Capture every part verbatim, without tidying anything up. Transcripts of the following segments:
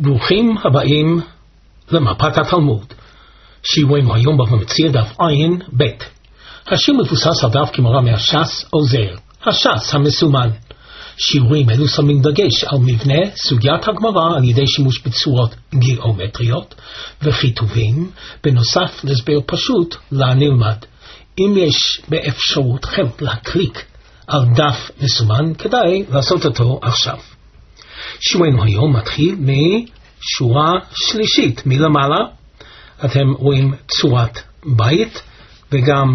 ברוכים הבאים למפת התלמוד. שיעורנו היום בבא מציעא דף עין ב'. השיעור מבוסס על דף גמרא מהש"ס עוזר, הש"ס המסומן. שיעורים אלו שמים דגש על מבנה סוגיית הגמרא על ידי שימוש בצורות גיאומטריות וכיתובים, בנוסף להסבר פשוט לנלמד. אם יש באפשרותכם להקליק על דף מסומן, כדאי לעשות אותו עכשיו. שיעורנו היום מתחיל משורה שלישית מלמעלה. אתם רואים צורת בית, וגם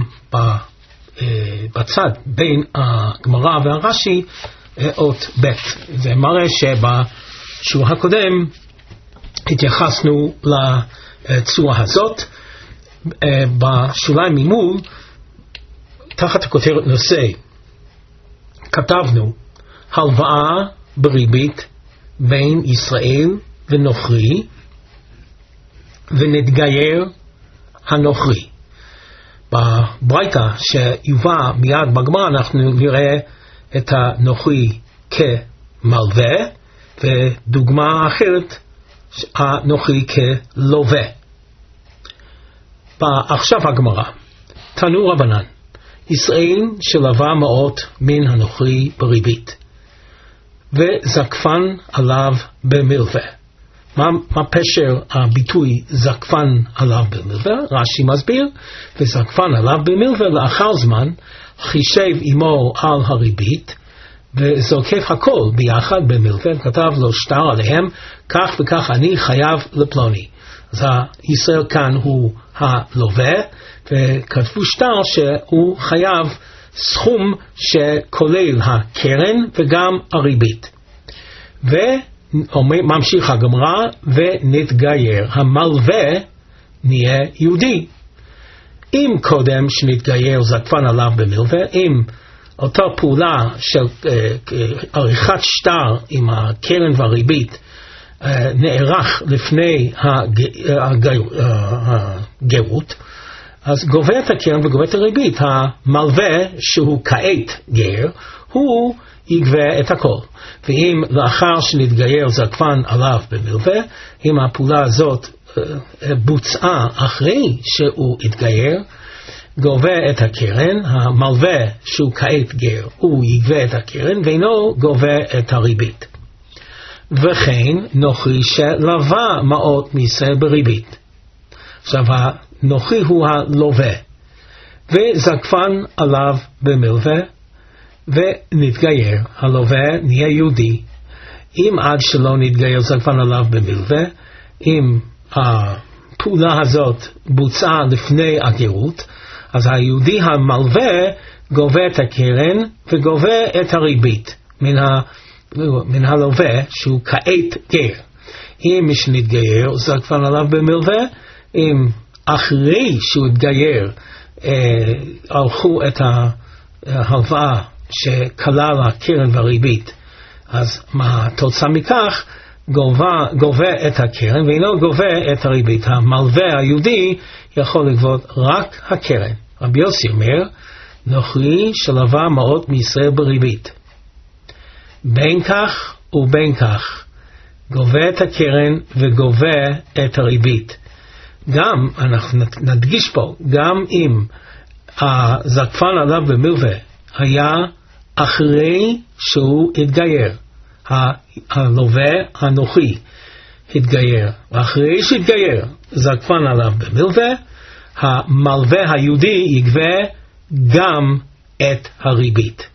בצד בין הגמרא והרש"י אות ב'. זה מראה שבשיעור הקודם התייחסנו לצורה הזאת. בשוליים ממול, תחת הכותרת נושא, כתבנו הלוואה בריבית בין ישראל ונוכרי, ונתגייר הנוכרי. בברייתא שיובא מיד בגמרא אנחנו נראה את הנוכרי כמלווה, ודוגמה אחרת הנוכרי כלווה. עכשיו הגמרא, תנו רבנן, ישראל שלווה מעות מן הנוכרי בריבית, וזקפן עליו במלווה. מה, מה פשר הביטוי זקפן עליו במלווה? רש"י מסביר, וזקפן עליו במלווה לאחר זמן חישב עמו על הריבית וזוקף הכל ביחד במלווה, כתב לו שטר עליהם, כך וכך אני חייב לפלוני. אז ישראל כאן הוא הלווה, וכתבו שטר שהוא חייב סכום שכולל הקרן וגם הריבית. וממשיך הגמרא, ונתגייר, המלווה נהיה יהודי. אם קודם שנתגייר זקפן עליו במלווה, אם אותה פעולה של עריכת שטר עם הקרן והריבית נערך לפני הגרות, אז גובה את הקרן וגובה את הריבית. המלווה שהוא כעת גר, הוא יגבה את הכל. ואם לאחר שנתגייר זקפן עליו במלווה, אם הפעולה הזאת בוצעה אחרי שהוא התגייר, גובה את הקרן, המלווה שהוא כעת גר, הוא יגבה את הקרן ואינו גובה את הריבית. וכן נוכרי שלווה מעות מישראל בריבית. עכשיו הנוכרי הוא הלווה, וזקפן עליו במלווה ונתגייר, הלווה נהיה יהודי. אם עד שלא נתגייר זקפן עליו במלווה, אם הפעולה הזאת בוצעה לפני הגרות, אז היהודי המלווה גובה את הקרן וגובה את הריבית מן ה מן הלווה שהוא כעת גר. אם מי שנתגייר זקפן עליו במלווה, אם אחרי שהוא התגייר אה, ערכו את ההלוואה שכלל הקרן והריבית, אז מה התוצאה מכך? גובה, גובה את הקרן ואינו גובה את הריבית. המלווה היהודי יכול לגבות רק הקרן. רבי יוסי אומר, נוכרי שלווה מעות מישראל בריבית, בין כך ובין כך גובה את הקרן וגובה את הריבית. גם, אנחנו נדגיש פה, גם אם הזקפן עליו במלווה היה אחרי שהוא התגייר, הלווה הנוכרי התגייר, ואחרי שהתגייר זקפן עליו במלווה, המלווה היהודי יגבה גם את הריבית.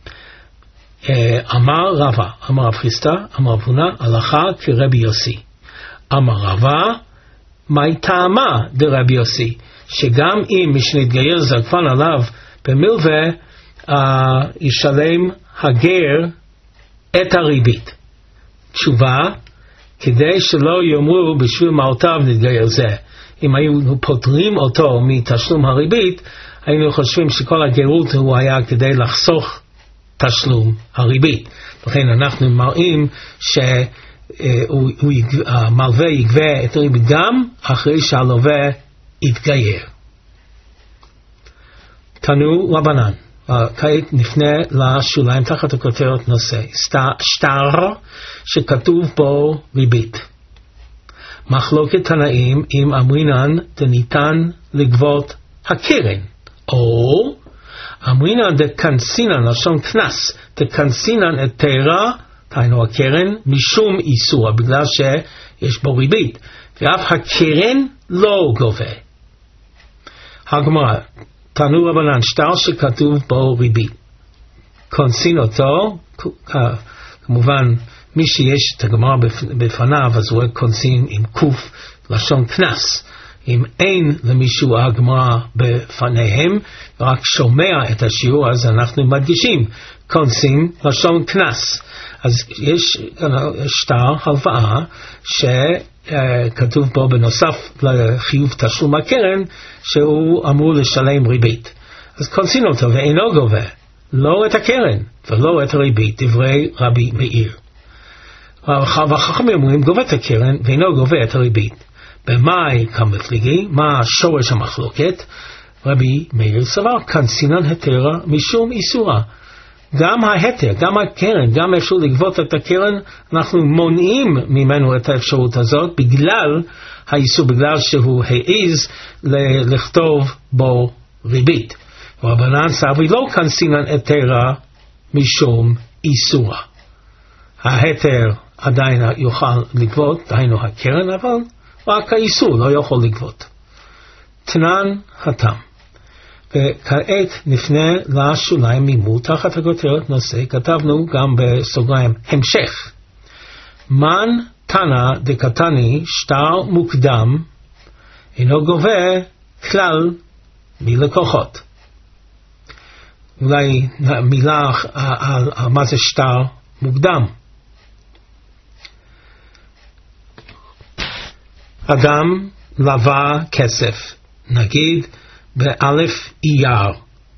אמר רבא, אמר רב חיסדא, אמר רב הונא, הלכה כרבי יוסי. אמר רבא, מהי טעמה דרבי יוסי? שגם אם מי שנתגייר זקפן עליו במלווה, אה, ישלם הגר את הריבית. תשובה, כדי שלא יאמרו בשביל מעותיו נתגייר זה. אם היינו פותרים אותו מתשלום הריבית, היינו חושבים שכל הגרות הוא היה כדי לחסוך תשלום הריבית. לכן אנחנו מראים שהמלווה יגבה את הריבית גם אחרי שהלווה יתגייר. תנו רבנן, כעת נפנה לשוליים תחת הכותרת נושא, שטר שכתוב בו ריבית. מחלוקת תנאים אם אמרינן דניתן לגבות הקרן, או אמרינן דקנסינן, לשון כנס, דקנסינן את תארה, תהיינו הקרן, משום איסור, בגלל שיש בו ריבית, ואף הקרן לא גובה. הגמרא, תנו רבנן, שטר שכתוב בו ריבית, קונסין אותו, כמובן מי שיש את הגמרא בפניו, אז הוא קונסין עם קוף, לשון כנס. אם אין למישהו הגמרא בפניהם, רק שומע את השיעור, אז אנחנו מדגישים, קונסין, לשון כנס. אז יש שטר הלוואה שכתוב בו בנוסף לחיוב תשלום הקרן, שהוא אמור לשלם ריבית. אז קונסין אותו ואינו גובה, לא את הקרן ולא את הריבית, דברי רבי מאיר. והחכמים אומרים גובה את הקרן ואינו גובה את הריבית. במאי כמפליגי, מה שורש המחלוקת? רבי מאיר סבר, קנסינן התרה משום איסורה. גם ההתר, גם הקרן, גם אפשר לגבות את הקרן, אנחנו מונעים ממנו את האפשרות הזאת, בגלל האיסור, בגלל שהוא העיז לכתוב בו ריבית. רבנן סברי לא קנסינן התרה משום איסורה. ההתר עדיין יוכל לגבות, דהיינו הקרן, אבל רק האיסור לא יכול לגבות. תנן התם. וכעת נפנה לשוליים מימות, תחת הכותרת נושא, כתבנו גם בסוגריים המשך. מן תנא דקתני שטר מוקדם אינו גובה כלל מלקוחות. אולי מילה על, על מה זה שטר מוקדם. אדם לווה כסף, נגיד באלף אייר,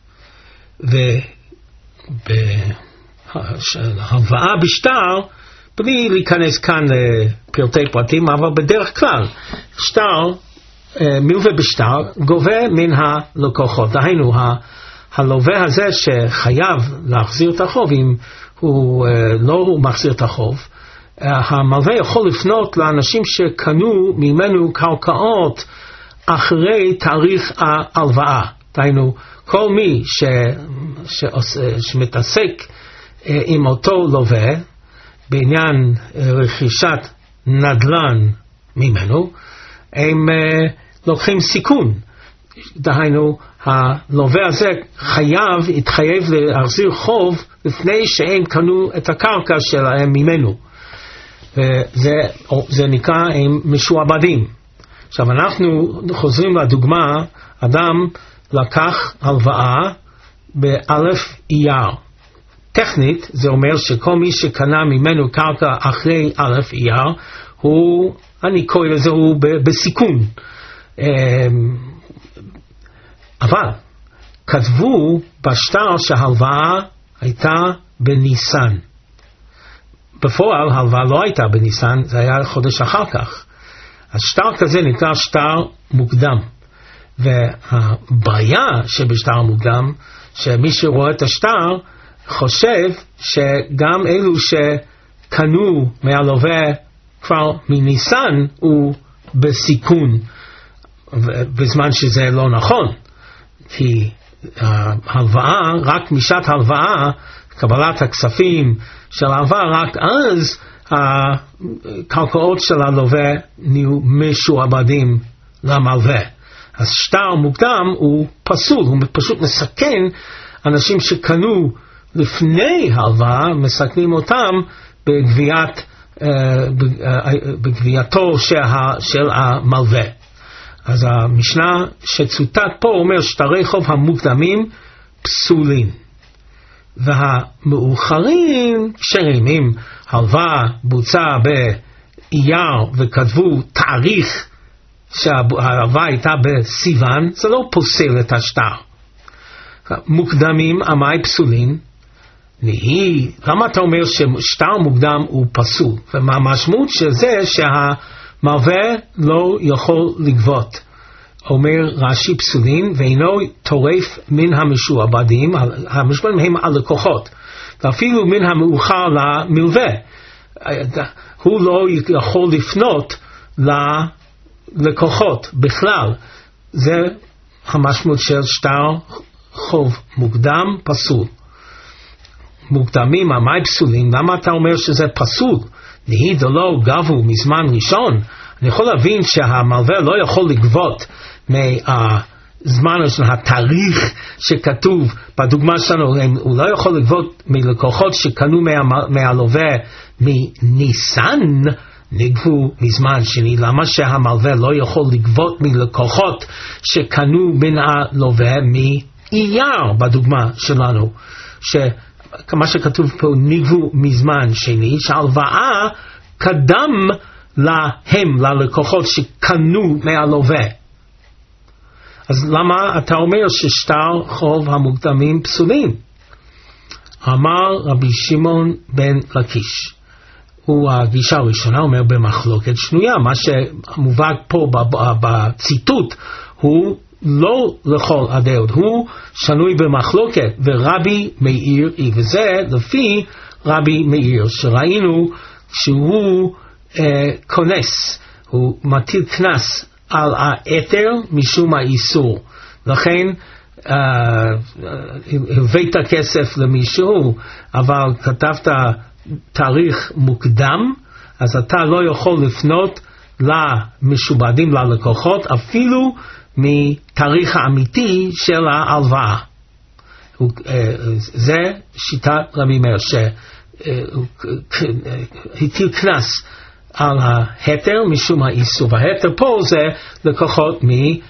והלוואה בשטר, בלי להיכנס כאן לפרטי פרטים, אבל בדרך כלל שטר, מלווה בשטר, גובה מן הלקוחות. דהיינו, הלווה הזה שחייב להחזיר את החוב, אם הוא לא מחזיר את החוב, המלווה יכול לפנות לאנשים שקנו ממנו קרקעות אחרי תאריך ההלוואה. דהיינו, כל מי ש, ש, שמתעסק עם אותו לווה בעניין רכישת נדל"ן ממנו, הם לוקחים סיכון. דהיינו, הלווה הזה חייב, התחייב להחזיר חוב לפני שהם קנו את הקרקע שלהם ממנו. וזה זה נקרא הם משועבדים. עכשיו אנחנו חוזרים לדוגמה, אדם לקח הלוואה באלף אייר. טכנית זה אומר שכל מי שקנה ממנו קרקע אחרי אלף אייר, הוא, אני קורא לזה, הוא בסיכון. אבל כתבו בשטר שההלוואה הייתה בניסן. בפועל הלוואה לא הייתה בניסן, זה היה חודש אחר כך. אז שטר כזה נקרא שטר מוקדם. והבעיה שבשטר מוקדם, שמי שרואה את השטר חושב שגם אלו שקנו מהלווה כבר מניסן הוא בסיכון, בזמן שזה לא נכון. כי ההלוואה, רק משעת ההלוואה, קבלת הכספים של ההלוואה, רק אז הקרקעות של הלווה נהיו משועבדים למלווה. אז שטר מוקדם הוא פסול, הוא פשוט מסכן אנשים שקנו לפני ההלוואה, מסכנים אותם בגביית, בגבייתו של המלווה. אז המשנה שצוטט פה אומר שטרי חוב המוקדמים פסולים. והמאוחרים כשרים, אם הלוואה בוצע באייר וכתבו תאריך שההלוואה הייתה בסיוון, זה לא פוסל את השטר. מוקדמים, עמי פסולים, נהי, למה אתה אומר ששטר מוקדם הוא פסול? והמשמעות של זה שהמלווה לא יכול לגבות. אומר רש"י פסולים, ואינו טורף מן המשועבדים, המשועבדים הם הלקוחות, ואפילו מן המאוחר למלווה. הוא לא יכול לפנות ללקוחות בכלל. זה המשמעות של שטר חוב מוקדם פסול. מוקדמים, מה פסולים? למה אתה אומר שזה פסול? נהיד או לא גבו מזמן ראשון. אני יכול להבין שהמלווה לא יכול לגבות מהזמן של התאריך שכתוב בדוגמה שלנו, הוא לא יכול לגבות מלקוחות שקנו מהלווה מניסן, נגבו מזמן שני. למה שהמלווה לא יכול לגבות מלקוחות שקנו מן הלווה מאייר בדוגמה שלנו, שמה שכתוב פה נגבו מזמן שני, שהלוואה קדם להם, ללקוחות שקנו מהלווה. אז למה אתה אומר ששטר חוב המוקדמים פסולים? אמר רבי שמעון בן לקיש, הוא הגישה הראשונה, אומר במחלוקת שנויה. מה שמובא פה בציטוט הוא לא לכל הדעות, הוא שנוי במחלוקת, ורבי מאיר, וזה לפי רבי מאיר, שראינו שהוא אה, כונס, הוא מטיל כנס על האתר משום האיסור. לכן הבאת uh, כסף למישהו, אבל כתבת תאריך מוקדם, אז אתה לא יכול לפנות למשובדים, ללקוחות, אפילו מתאריך האמיתי של ההלוואה. זה שיטת רבי מאיר, שהטיל כנס על ההתר משום האיסור. וההתר פה זה לקוחות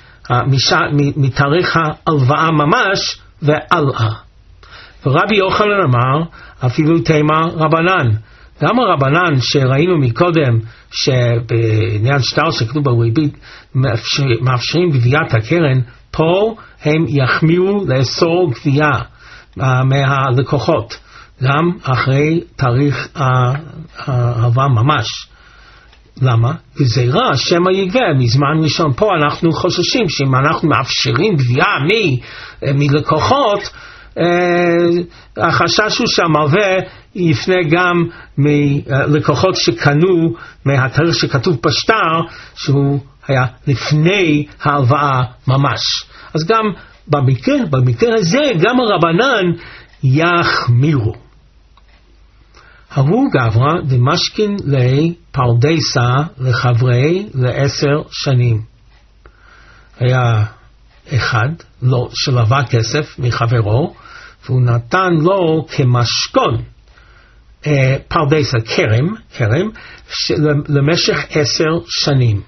מתאריך ההלוואה ממש והלאה. ורבי יוחנן אמר אפילו תימה רבנן. גם הרבנן שראינו מקודם שבעניין שטר שכתוב בריבית מאפשרים גביית הקרן, פה הם יחמירו לאסור גבייה מהלקוחות גם אחרי תאריך ההלוואה ממש. למה? גזירה שמא יגבה מזמן ראשון. פה אנחנו חוששים שאם אנחנו מאפשרים גבייה מלקוחות, החשש הוא שהמלווה יפנה גם מלקוחות שקנו מהתאריך שכתוב בשטר שהוא היה לפני ההלוואה ממש. אז גם במקרה, במקרה הזה גם הרבנן יחמירו. הרו גברא דמשכין לי פרדסה לחברי לעשר שנים. היה אחד לא, שלווה כסף מחברו, והוא נתן לו כמשכון אה, פרדסה, כרם, כרם למשך עשר שנים.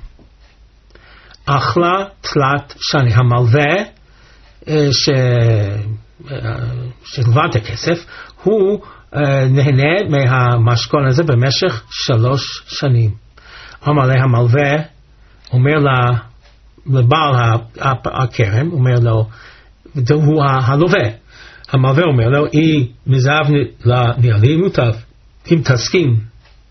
אחלה תלת שני. המלווה אה, ש... אה, שלווה את הכסף, הוא נהנה מהמשכון הזה במשך שלוש שנים. אמר לה המלווה, אומר לה, לבעל הכרם, אומר לו, הוא הלווה. המלווה אומר לו, היא מזהב נראה מוטב, אם תסכים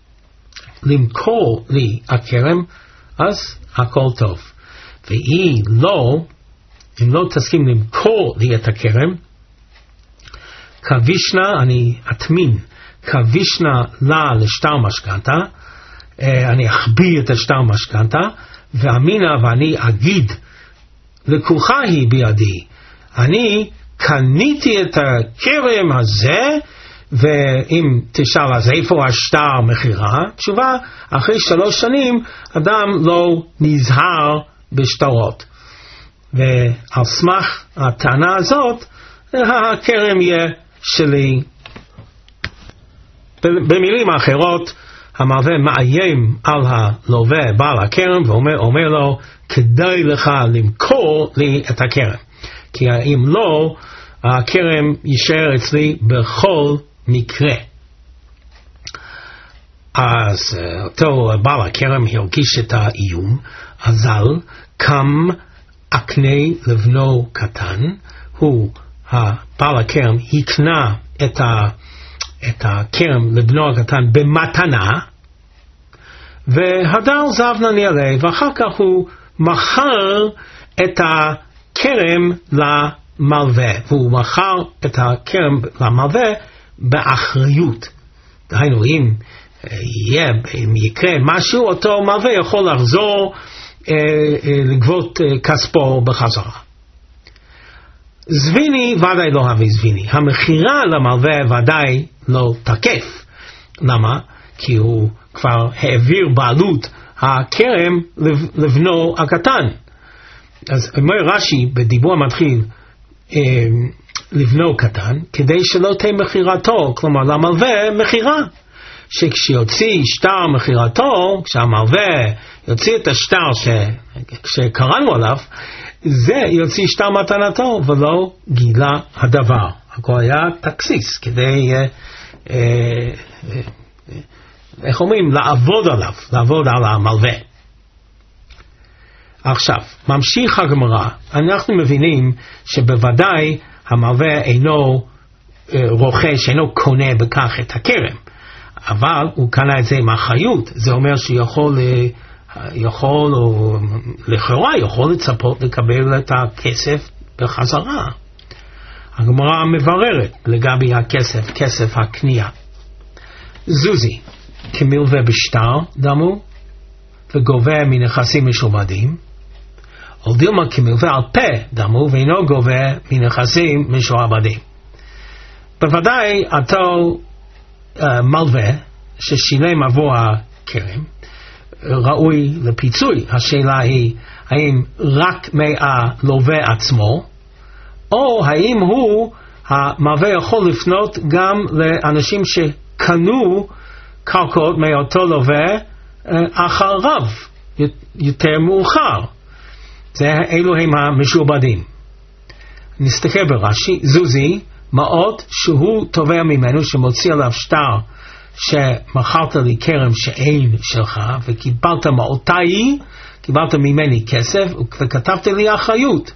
למכור לי הכרם, אז הכל טוב. והיא לא, אם לא תסכים למכור לי את הכרם, כבישנה, אני אטמין, כבישנה לה לשטר משכנתה, אני אכביר את השטר משכנתה, ואמינה ואני אגיד, לקוחה היא בידי, אני קניתי את הכרם הזה, ואם תשאל אז איפה השטר מחירה, תשובה, אחרי שלוש שנים אדם לא נזהר בשטרות. ועל סמך הטענה הזאת, הכרם יהיה שלי. במילים אחרות, המלווה מאיים על הלווה בעל הכרם ואומר אומר לו, כדאי לך למכור לי את הכרם, כי אם לא, הכרם יישאר אצלי בכל מקרה. אז אותו בעל הכרם הרגיש את האיום, אזל קם אקנה לבנו קטן, הוא הבעל הכרם יקנה את, ה, את הכרם לבנו הקטן במתנה, והדר זבנה נעלה, ואחר כך הוא מכר את הכרם למלווה, והוא מכר את הכרם למלווה באחריות. דהיינו, אם יהיה, אם יקרה משהו, אותו מלווה יכול לחזור אה, אה, לגבות אה, כספו בחזרה. זביני ודאי לא הביא זביני. המחירה למלווה ודאי לא תקף. למה? כי הוא כבר העביר בעלות הכרם לבנו הקטן. אז אומר רש"י בדיבור המתחיל, אה, לבנו קטן, כדי שלא תהיה מחירתו, כלומר למלווה מחירה. שכשיוציא שטר מחירתו, כשהמלווה יוציא את השטר ש... שקראנו עליו, זה יוציא שטר מתנתו, ולא גילה הדבר. הכל היה תקסיס, כדי, אה, אה, אה, איך אומרים, לעבוד עליו, לעבוד על המלווה. עכשיו, ממשיך הגמרא, אנחנו מבינים שבוודאי המלווה אינו אה, רוכש, אינו קונה בכך את הכרם. אבל הוא קנה את זה עם אחריות. זה אומר שיכול יכול, או לכאורה יכול לצפות לקבל את הכסף בחזרה. הגמרא מבררת לגבי הכסף, כסף הקנייה. זוזי, כמלווה בשטר דמו וגובה מנכסים משועבדים, או דילמה כמלווה על פה דמו ואינו גובה מנכסים משועבדים. בוודאי אותו Uh, מלווה ששילם עבור הכרם ראוי לפיצוי. השאלה היא האם רק מהלווה עצמו, או האם הוא, המלווה יכול לפנות גם לאנשים שקנו קרקעות מאותו לווה uh, אחריו יותר מאוחר. זה אלו הם המשועבדים. נסתכל ברש"י, זוזי מעות שהוא תובע ממנו, שמוציא עליו שטר שמכרת לי כרם שאין שלך וקיבלת מעותיי, קיבלת ממני כסף וכתבת לי אחריות.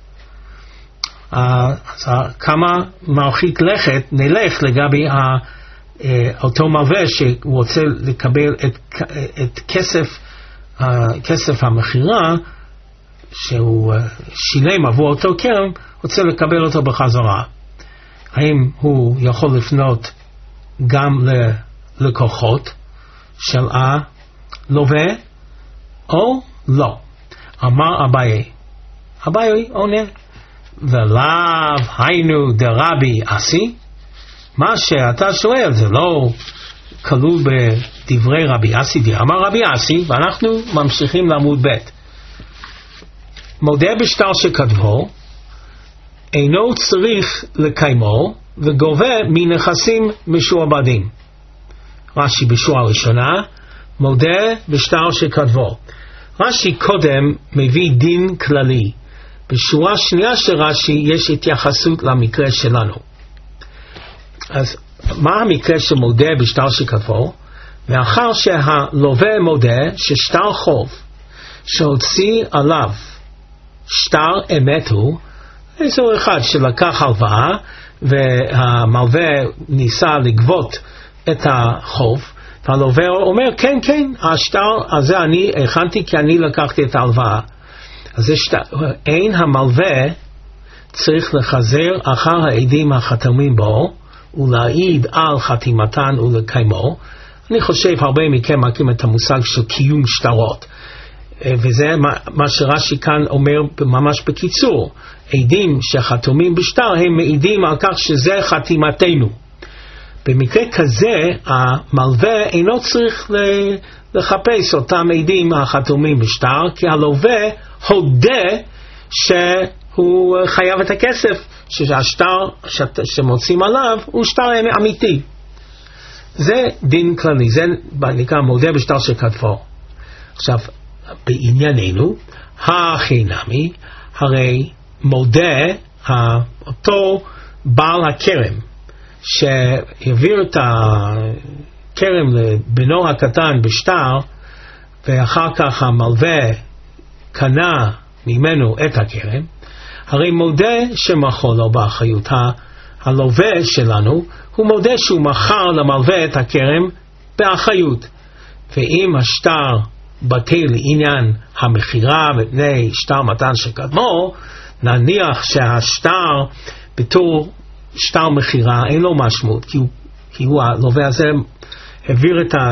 אז כמה מרחיק לכת נלך לגבי אותו מלווה שהוא רוצה לקבל את, את כסף, כסף המחירה שהוא שילם עבור אותו כרם, רוצה לקבל אותו בחזרה. האם הוא יכול לפנות גם ללקוחות של הלווה או לא? אמר אביי, אביי עונה, ולאו היינו דרבי אסי. מה שאתה שואל זה לא כלול בדברי רבי אסי, אמר רבי אסי, ואנחנו ממשיכים לעמוד ב'. מודה בשטר שכתבו אינו צריך לקיימו וגובה מנכסים משועבדים. רש"י בשורה הראשונה, מודה בשטר שכתבו. רש"י קודם מביא דין כללי. בשורה שנייה של רש"י יש התייחסות למקרה שלנו. אז מה המקרה של מודה בשטר שכתבו? מאחר שהלווה מודה ששטר חוב שהוציא עליו שטר אמת הוא, איזו אחד שלקח הלוואה והמלווה ניסה לגבות את החוב, והלווה אומר כן כן השטר הזה אני הכנתי כי אני לקחתי את ההלוואה. אז שטר, אין המלווה צריך לחזר אחר העדים החתומים בו ולהעיד על חתימתן ולקיימו. אני חושב הרבה מכם מכירים את המושג של קיום שטרות, וזה מה שרש"י כאן אומר ממש בקיצור. עדים שחתומים בשטר הם מעידים על כך שזה חתימתנו. במקרה כזה המלווה אינו צריך לחפש אותם עדים החתומים בשטר, כי הלווה הודה שהוא חייב את הכסף, שהשטר שמוצאים עליו הוא שטר אמיתי. זה דין כללי, זה נקרא מודה בשטר שכתבו. עכשיו בענייננו החינמי, הרי מודה אותו בעל הכרם שהעביר את הכרם לבנו הקטן בשטר, ואחר כך המלווה קנה ממנו את הכרם, הרי מודה שמכר לו באחריות. הלווה שלנו הוא מודה שהוא מכר למלווה את הכרם באחריות. ואם השטר בטל לעניין המחירה מפני שטר מתן שקדמו, נניח שהשטר בתור שטר מחירה אין לו משמעות, כי הוא, כי הוא הלווה הזה העביר את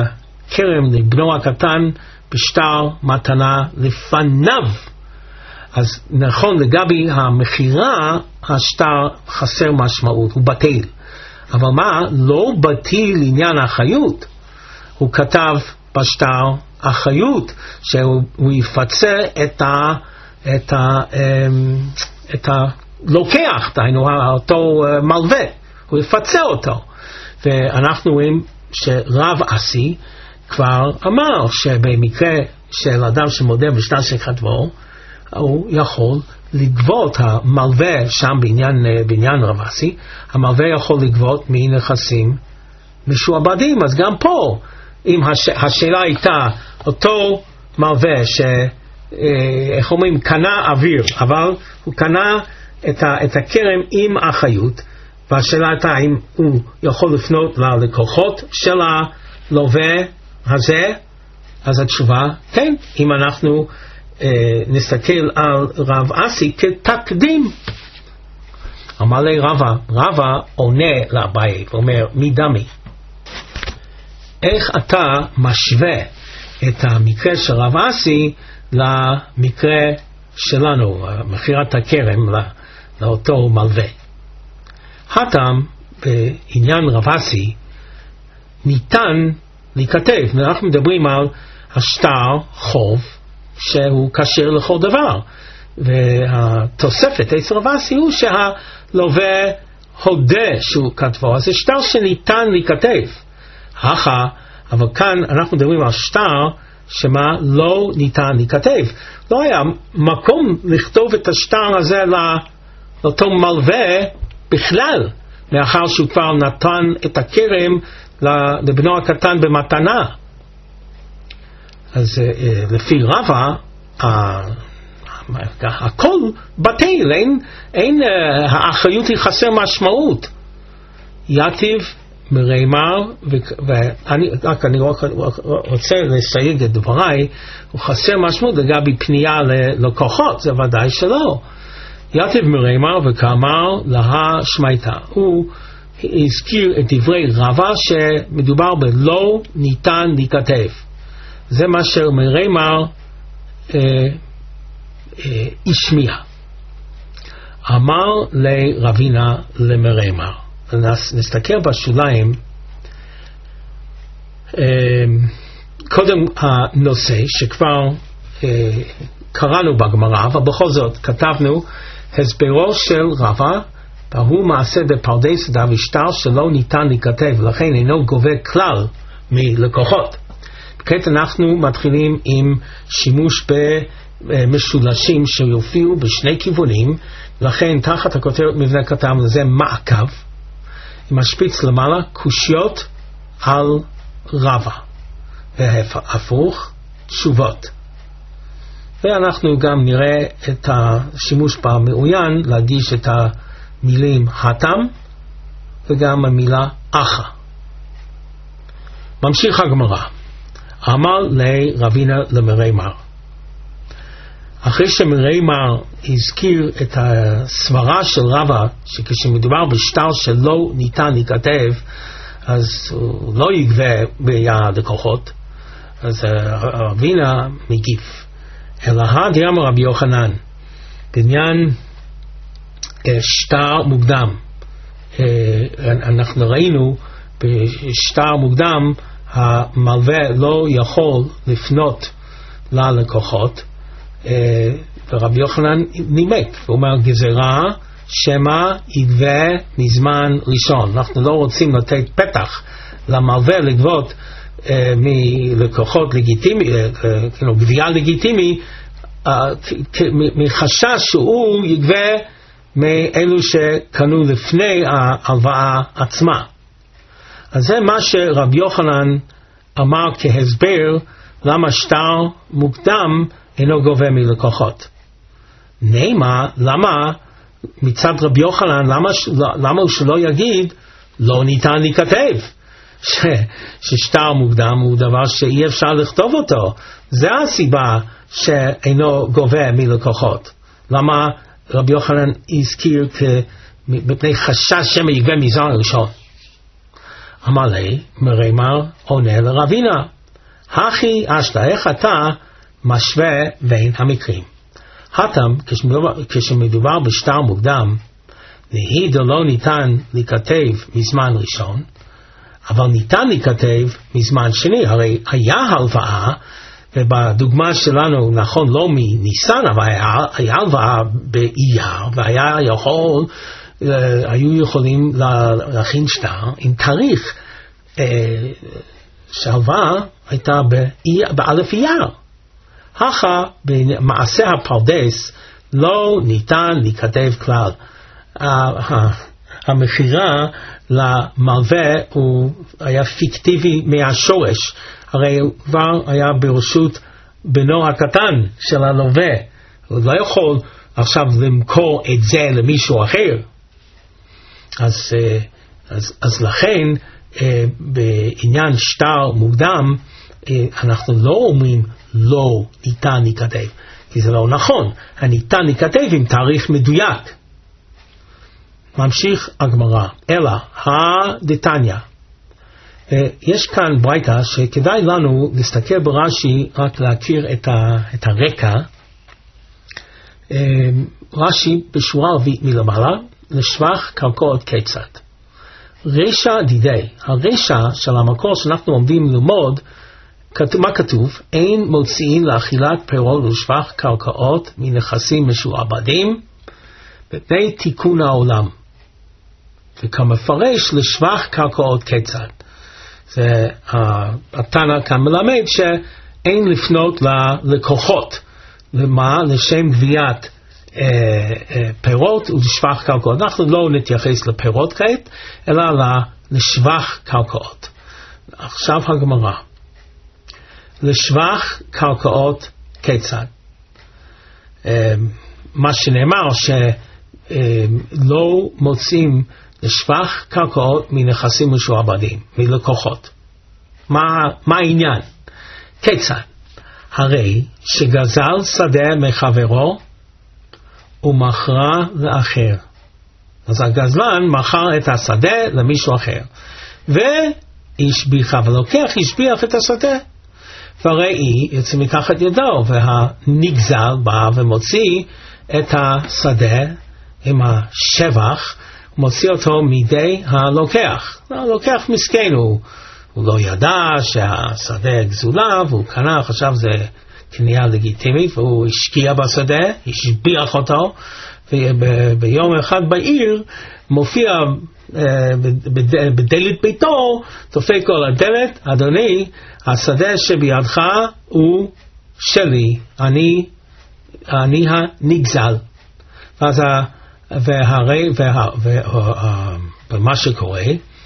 הכרם לבנו הקטן בשטר מתנה לפניו. אז נכון, לגבי המחירה, השטר חסר משמעות, הוא בטל. אבל מה? לא בטל לעניין האחריות. הוא כתב בשטר אחריות, שהוא יפצה את ה... את ה... את הלוקח, דהיינו, אותו מלווה. הוא יפצה אותו. ואנחנו רואים שרב אסי כבר אמר שבמקרה של אדם שמודה בשטר שכתבו, הוא יכול לגבות המלווה שם בעניין, בעניין רב אסי, המלווה יכול לגבות מנכסים משועבדים. אז גם פה, אם הש, השאלה הייתה אותו מלווה ש... איך אומרים, קנה אוויר, אבל הוא קנה את, ה, את הכרם עם אחריות, והשאלה הייתה האם הוא יכול לפנות ללקוחות של הלווה הזה. אז התשובה, כן, אם אנחנו אה, נסתכל על רב אסי כתקדים. אמר לי רבא, רבא עונה לאביי ואומר, מי דמי? איך אתה משווה את המקרה של רב אסי למקרה שלנו, מכירת הכרם לא, לאותו מלווה? הטעם בעניין רב אסי ניתן להיכתב. אנחנו מדברים על השטר חוב שהוא כשר לכל דבר, והתוספת אצל רב אסי הוא שהלווה הודה שהוא כתבו, אז זה שטר שניתן להיכתב. אחא, אבל כאן אנחנו מדברים על שטר שמה לא ניתן להיכתב. לא היה מקום לכתוב את השטר הזה לאותו מלווה בכלל, מאחר שהוא כבר נתן את הכרם לבנו הקטן במתנה. אז לפי רבא הכל בטל, אין, אין, האחריות היא חסר משמעות. יתיב מריימר, ואני רק אני רוצה לסייג את דבריי, הוא חסר משמעות לגבי פנייה ללקוחות, זה ודאי שלא. יתיב מריימר וכאמר לה שמייתה, הוא הזכיר את דברי רבא שמדובר בלא ניתן להיכתב. זה מה שמריימר אה, אה, השמיע. אמר לרבינה למריימר, נסתכל בשוליים, אה, קודם הנושא שכבר אה, קראנו בגמרא, אבל בכל זאת כתבנו הסברו של רבא, והוא מעשה בפרדס דאבישטר שלא ניתן להיכתב, לכן אינו גובה כלל מלקוחות. כעת אנחנו מתחילים עם שימוש במשולשים שיופיעו בשני כיוונים, לכן תחת הכותרת מבנה קטן לזה מעקב, עם השפיץ למעלה קושיות על רבא, והפוך תשובות. ואנחנו גם נראה את השימוש במעוין להגיש את המילים התם וגם המילה אחא. ממשיך הגמרא. אמר לרבינה למריימר, אחרי שמריימר הזכיר את הסברה של רבא שכשמדובר בשטר שלא ניתן להיכתב אז הוא לא יגבה ביד לקוחות, אז רבינה מגיב, אלא דאמר רבי יוחנן בעניין שטר מוקדם. אנחנו ראינו בשטר מוקדם המלווה לא יכול לפנות ללקוחות, ורבי יוחנן נימק, הוא אומר גזירה שמה יגבה מזמן ראשון. אנחנו לא רוצים לתת פתח למלווה לגבות מלקוחות לגיטימי, כאילו גבייה לגיטימי, מחשש שהוא יגבה מאלו שקנו לפני ההלוואה עצמה. אז זה מה שרבי יוחנן אמר כהסבר למה שטר מוקדם אינו גובה מלקוחות. נאמר, למה מצד רבי יוחנן, למה, למה הוא שלא יגיד לא ניתן להיכתב? ש, ששטר מוקדם הוא דבר שאי אפשר לכתוב אותו. זה הסיבה שאינו גובה מלקוחות. למה רבי יוחנן הזכיר מפני חשש שמא יגבה מזמן ראשון? אמר לי מריימר עונה לרבינה, הכי אשתא, איך אתה משווה בין המקרים? הטם, כשמדובר, כשמדובר בשטר מוקדם, נהי דלא ניתן להיכתב מזמן ראשון, אבל ניתן להיכתב מזמן שני. הרי היה הלוואה, ובדוגמה שלנו, נכון, לא מניסן, אבל היה, היה הלוואה באייר, והיה יכול, היו יכולים להכין שטר עם תאריך, שההלוואה הייתה באלף אייר. הכה במעשה הפרדס לא ניתן להיכתב כלל. המחירה למלווה הוא היה פיקטיבי מהשורש, הרי הוא כבר היה ברשות בנו הקטן של הלווה, הוא לא יכול עכשיו למכור את זה למישהו אחר. אז, אז, אז לכן בעניין שטר מוקדם אנחנו לא אומרים לא ניתן להיכתב, כי זה לא נכון. הניתן להיכתב עם תאריך מדויק. ממשיך הגמרא, אלא הדתניא. יש כאן ברייתא שכדאי לנו להסתכל ברש"י, רק להכיר את, ה, את הרקע. רש"י בשורה רביעית מלמעלה, לשבח קרקעות כיצד. רשע דידי, הרשע של המקור שאנחנו עומדים ללמוד, מה כתוב? אין מוציאים לאכילת פירות ולשבח קרקעות מנכסים משועבדים בפני תיקון העולם. וכמפרש לשבח קרקעות כיצד. זה התנא כאן מלמד שאין לפנות ללקוחות. למה? לשם גביית אה, אה, פירות ולשבח קרקעות. אנחנו לא נתייחס לפירות כעת, אלא לשבח קרקעות. עכשיו הגמרא. לשבח קרקעות כיצד. אה, מה שנאמר שלא מוצאים לשבח קרקעות מנכסים משועבדים, מלקוחות. מה, מה העניין? כיצד? הרי שגזל שדה מחברו ומכרה לאחר. אז הגזלן מכר את השדה למישהו אחר. והשביחה, ולוקח השביח את השדה. והראי יוצא מתחת ידו, והנגזל בא ומוציא את השדה עם השבח, מוציא אותו מידי הלוקח. הלוקח מסכן, הוא, הוא לא ידע שהשדה גזולה, והוא קנה, חשב זה קנייה לגיטימית, והוא השקיע בשדה, השביח אותו, וביום אחד בעיר מופיע בדלת ביתו, דופק על הדלת, אדוני, השדה שבידך הוא שלי, אני, אני הנגזל. ואז והרי, ומה שקורה,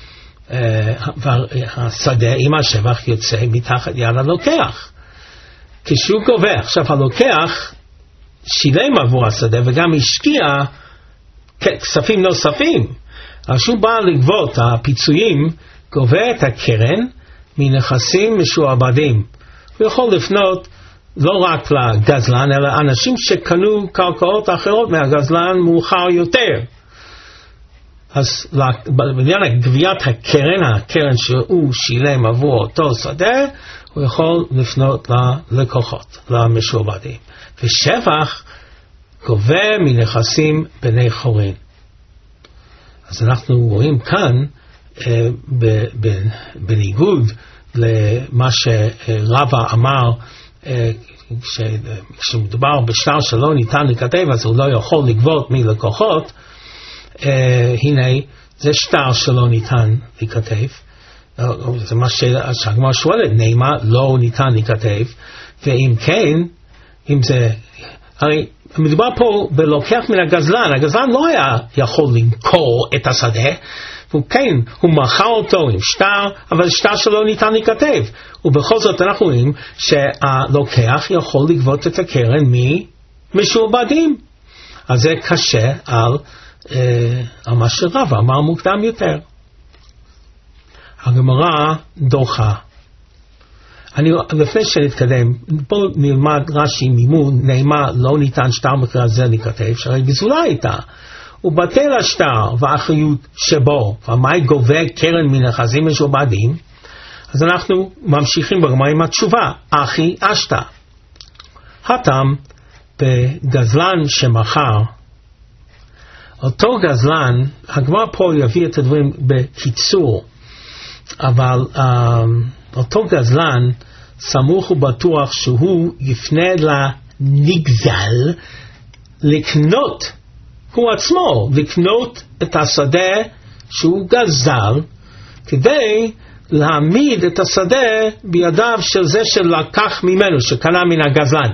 השדה עם השבח יוצא מתחת יד הלוקח. כשהוא גובה, עכשיו הלוקח שילם עבור השדה וגם השקיע כספים נוספים. אז שהוא בא לגבות הפיצויים, גובה את הקרן מנכסים משועבדים. הוא יכול לפנות לא רק לגזלן, אלא אנשים שקנו קרקעות אחרות מהגזלן מאוחר יותר. אז בעניין גביית הקרן, הקרן שהוא שילם עבור אותו שדה, הוא יכול לפנות ללקוחות, למשועבדים. ושבח גובה מנכסים בני חורין. אז אנחנו רואים כאן, אה, בניגוד למה שרבא אמר, כשמדובר בשטר שלא ניתן לכתב, אז הוא לא יכול לגבות מלקוחות. הנה, זה שטר שלא ניתן לכתב. זה מה שהגמרא שואלת, נעימה לא ניתן לכתב, ואם כן, אם זה, הרי מדובר פה בלוקח מן הגזלן, הגזלן לא היה יכול למכור את השדה, וכן, הוא מכר אותו עם שטר, אבל שטר שלא ניתן לכתב. ובכל זאת אנחנו רואים שהלוקח יכול לגבות את הקרן ממשועבדים. אז זה קשה על, אה, על מה שרבא אמר מוקדם יותר. הגמרא דוחה. אני, לפני שנתקדם, בואו נלמד רש"י מימון, נעימה לא ניתן שטר מקרה זה לכתב, שהרי גזולה הייתה. ובטל השטר והאחריות שבו, ומאי גובה קרן מנכסים משועבדים, אז אנחנו ממשיכים בגמרא עם התשובה, אחי אשתא. הטעם בגזלן שמכר, אותו גזלן, הגמרא פה יביא את הדברים בקיצור, אבל uh, אותו גזלן סמוך ובטוח שהוא יפנה לנגזל לקנות, הוא עצמו, לקנות את השדה שהוא גזל, כדי להעמיד את השדה בידיו של זה שלקח ממנו, שקנה מן הגזלן.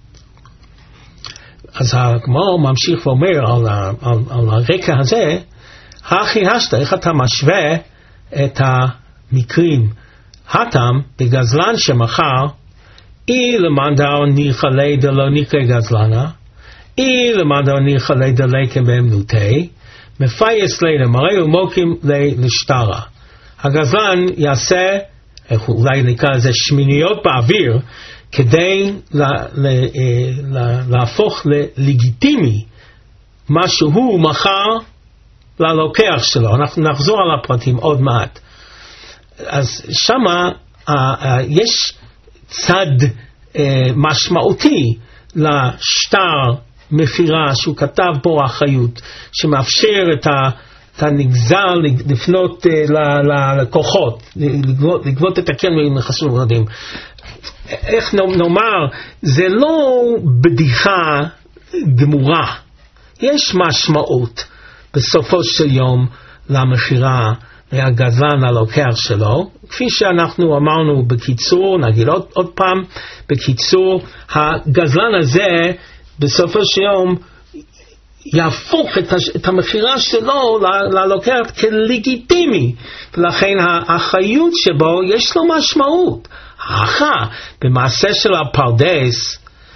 אז הגמרא ממשיך ואומר על, על, על הרקע הזה, הכי השתא, איך אתה משווה את המקרים? הטעם בגזלן שמכר, אי למאן ניחא ליה דלא נקרא גזלנה, אי למאן ניחא ליה דליה כבאמנותי, מפייס ליה למראה ומוקים ליה לשטרה. הגזלן יעשה, אולי נקרא לזה שמיניות באוויר, כדי לה, לה, לה, להפוך ללגיטימי מה שהוא מכר ללוקח שלו. אנחנו נחזור על הפרטים עוד מעט. אז שמה uh, uh, יש צד uh, משמעותי לשטר מפירה שהוא כתב בו אחריות, שמאפשר את, ה, את הנגזל לפנות uh, ללקוחות, לגבות, לגבות את הקרן מנכסים מולדים. איך נאמר, זה לא בדיחה גמורה, יש משמעות בסופו של יום למחירה הגזלן הלוקח שלו, כפי שאנחנו אמרנו בקיצור, נגיד עוד, עוד פעם, בקיצור, הגזלן הזה בסופו של יום יהפוך את, הש, את המחירה שלו ללוקח כלגיטימי, ולכן האחריות שבו יש לו משמעות. אחר, במעשה של הפרדס,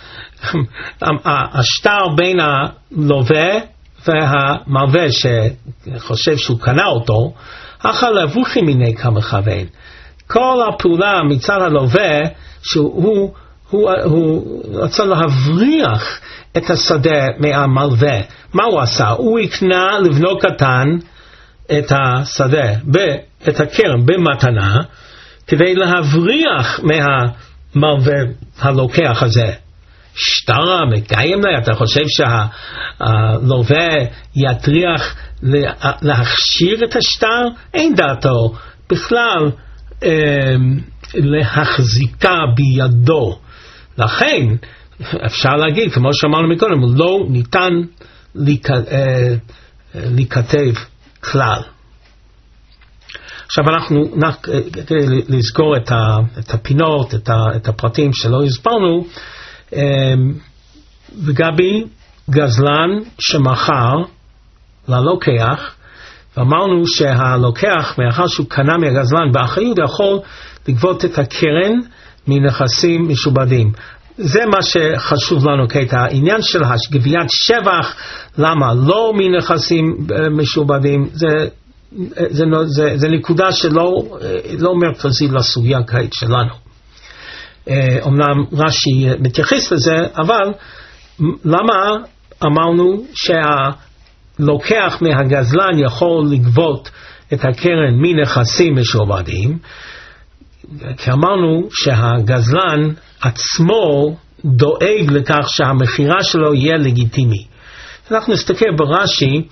השטר בין הלווה והמלווה שחושב שהוא קנה אותו, אחר לבוכי מיני כמכוון. כל הפעולה מצד הלווה שהוא הוא, הוא רצה להבריח את השדה מהמלווה. מה הוא עשה? הוא יקנה לבנו קטן את השדה, את הכרם במתנה, כדי להבריח מהמלווה הלוקח הזה. שטרה מקיים לה, אתה חושב שהלווה יטריח להכשיר את השטר? אין דעתו בכלל אה, להחזיקה בידו. לכן אפשר להגיד, כמו שאמרנו מקודם, לא ניתן להיכתב כלל. עכשיו אנחנו כדי לזכור את, ה, את הפינות, את, ה, את הפרטים שלא הסברנו, לגבי גזלן שמכר ללוקח, ואמרנו שהלוקח, מאחר שהוא קנה מהגזלן באחריות, יכול לגבות את הקרן מנכסים משובדים. זה מה שחשוב לנו, כי את העניין של גביית שבח, למה לא מנכסים משובדים, זה זה, זה, זה נקודה שלא לא מרכזית לסוגיה כעת שלנו. אמנם רש"י מתייחס לזה, אבל למה אמרנו שהלוקח מהגזלן יכול לגבות את הקרן מנכסים משועבדים? כי אמרנו שהגזלן עצמו דואג לכך שהמחירה שלו יהיה לגיטימי. אנחנו נסתכל ברש"י,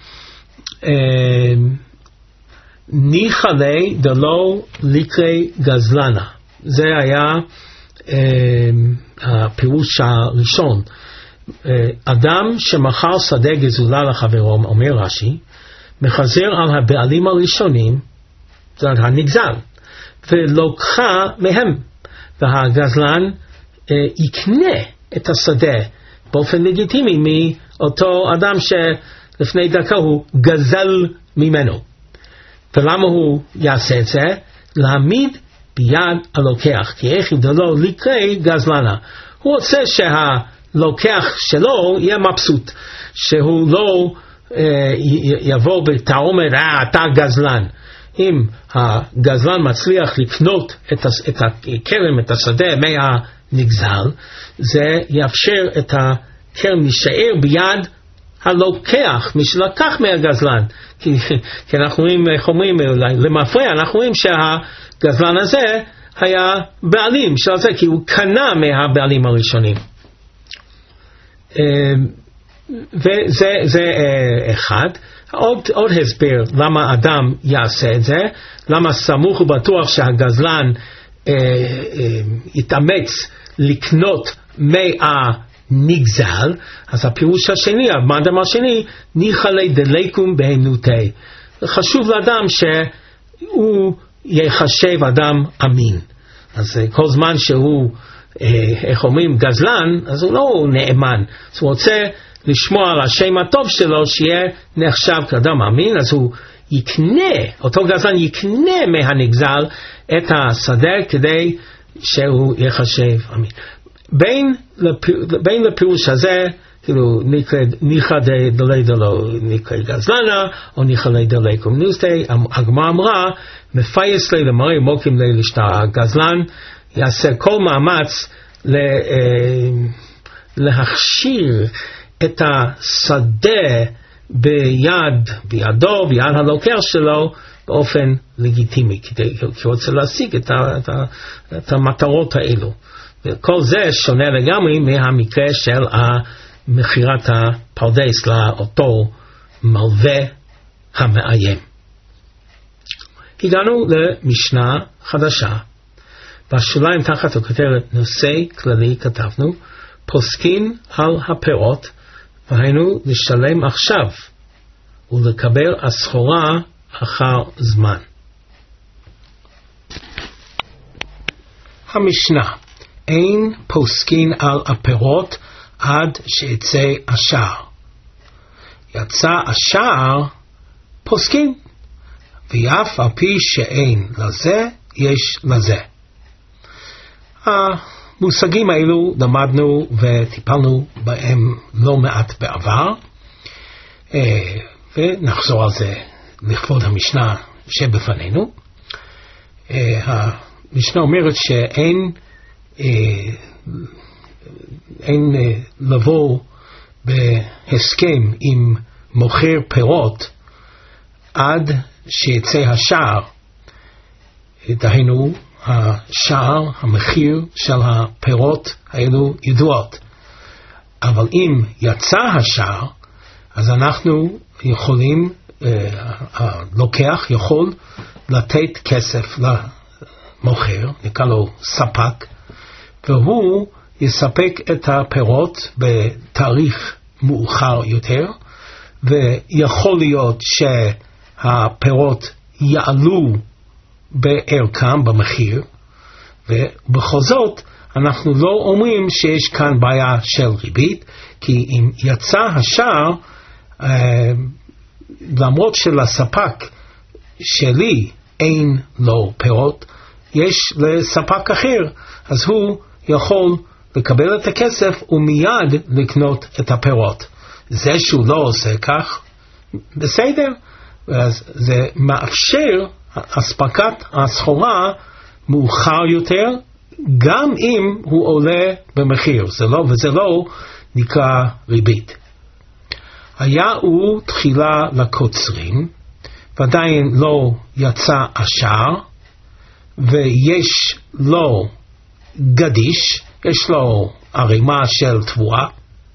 ניחא ליה דלא לקרי גזלנה. זה היה אה, הפירוש הראשון. אה, אדם שמכר שדה גזולה לחברו, אומר רש"י, מחזר על הבעלים הראשונים, זה הנגזל, ולוקחה מהם, והגזלן אה, יקנה את השדה באופן לגיטימי מאותו אדם שלפני דקה הוא גזל ממנו. ולמה הוא יעשה את זה? להעמיד ביד הלוקח, כי איך ידלו לקרי גזלנה. הוא רוצה שהלוקח שלו יהיה מבסוט, שהוא לא אה, יבוא בתאומר, אה, אתה גזלן. אם הגזלן מצליח לקנות את, את הכרם, את השדה מהנגזל, זה יאפשר את הכרם להישאר ביד הלוקח, מי שלקח מהגזלן. כי, כי אנחנו רואים, איך אומרים, למפרע, אנחנו רואים שהגזלן הזה היה בעלים של זה, כי הוא קנה מהבעלים הראשונים. וזה זה אחד. עוד, עוד הסבר למה אדם יעשה את זה, למה סמוך ובטוח שהגזלן אה, אה, יתאמץ לקנות מהנגזל. אז הפירוש השני, המאדם השני, ניחא ליה דליקום בהמנותי. חשוב לאדם שהוא יחשב אדם אמין. אז כל זמן שהוא, אה, איך אומרים, גזלן, אז הוא לא נאמן. אז הוא רוצה לשמוע על השם הטוב שלו, שיהיה נחשב כאדם אמין, אז הוא יקנה, אותו גזלן יקנה מהנגזל את השדה כדי שהוא יחשב אמין. בין, בין לפירוש הזה, כאילו ניחא דלי דלו נקרא גזלנה, או ניחא לי דלי קומנוסטי, הגמרא אמרה, מפייס לי למראה מוקים לי לשתה. הגזלן יעשה כל מאמץ להכשיר את השדה ביד, בידו, ביד הלוקח שלו, באופן לגיטימי, כדי, כי הוא רוצה להשיג את, ה, את, ה, את המטרות האלו. וכל זה שונה לגמרי מהמקרה של מכירת הפרדס לאותו מלווה המאיים. הגענו למשנה חדשה, בשוליים תחת הכותרת נושא כללי כתבנו, פוסקין על הפירות, והיינו לשלם עכשיו ולקבל הסחורה אחר זמן. המשנה, אין פוסקין על הפירות עד שיצא השער. יצא השער פוסקין, ואף על פי שאין לזה יש לזה. המושגים האלו למדנו וטיפלנו בהם לא מעט בעבר, ונחזור על זה לכבוד המשנה שבפנינו. המשנה אומרת שאין אין לבוא בהסכם עם מוכר פירות עד שיצא השער, דהיינו השער, המחיר של הפירות האלו ידועות. אבל אם יצא השער, אז אנחנו יכולים, הלוקח יכול לתת כסף למוכר, נקרא לו ספק, והוא יספק את הפירות בתאריך מאוחר יותר, ויכול להיות שהפירות יעלו בערכם במחיר, ובכל זאת אנחנו לא אומרים שיש כאן בעיה של ריבית, כי אם יצא השער, למרות שלספק שלי אין לו פירות, יש לספק אחר, אז הוא יכול לקבל את הכסף ומיד לקנות את הפירות. זה שהוא לא עושה כך, בסדר, אז זה מאפשר אספקת הסחורה מאוחר יותר, גם אם הוא עולה במחיר, זה לא, וזה לא נקרא ריבית. היה הוא תחילה לקוצרים, ועדיין לא יצא השער, ויש לו גדיש, יש לו ערימה של תבואה,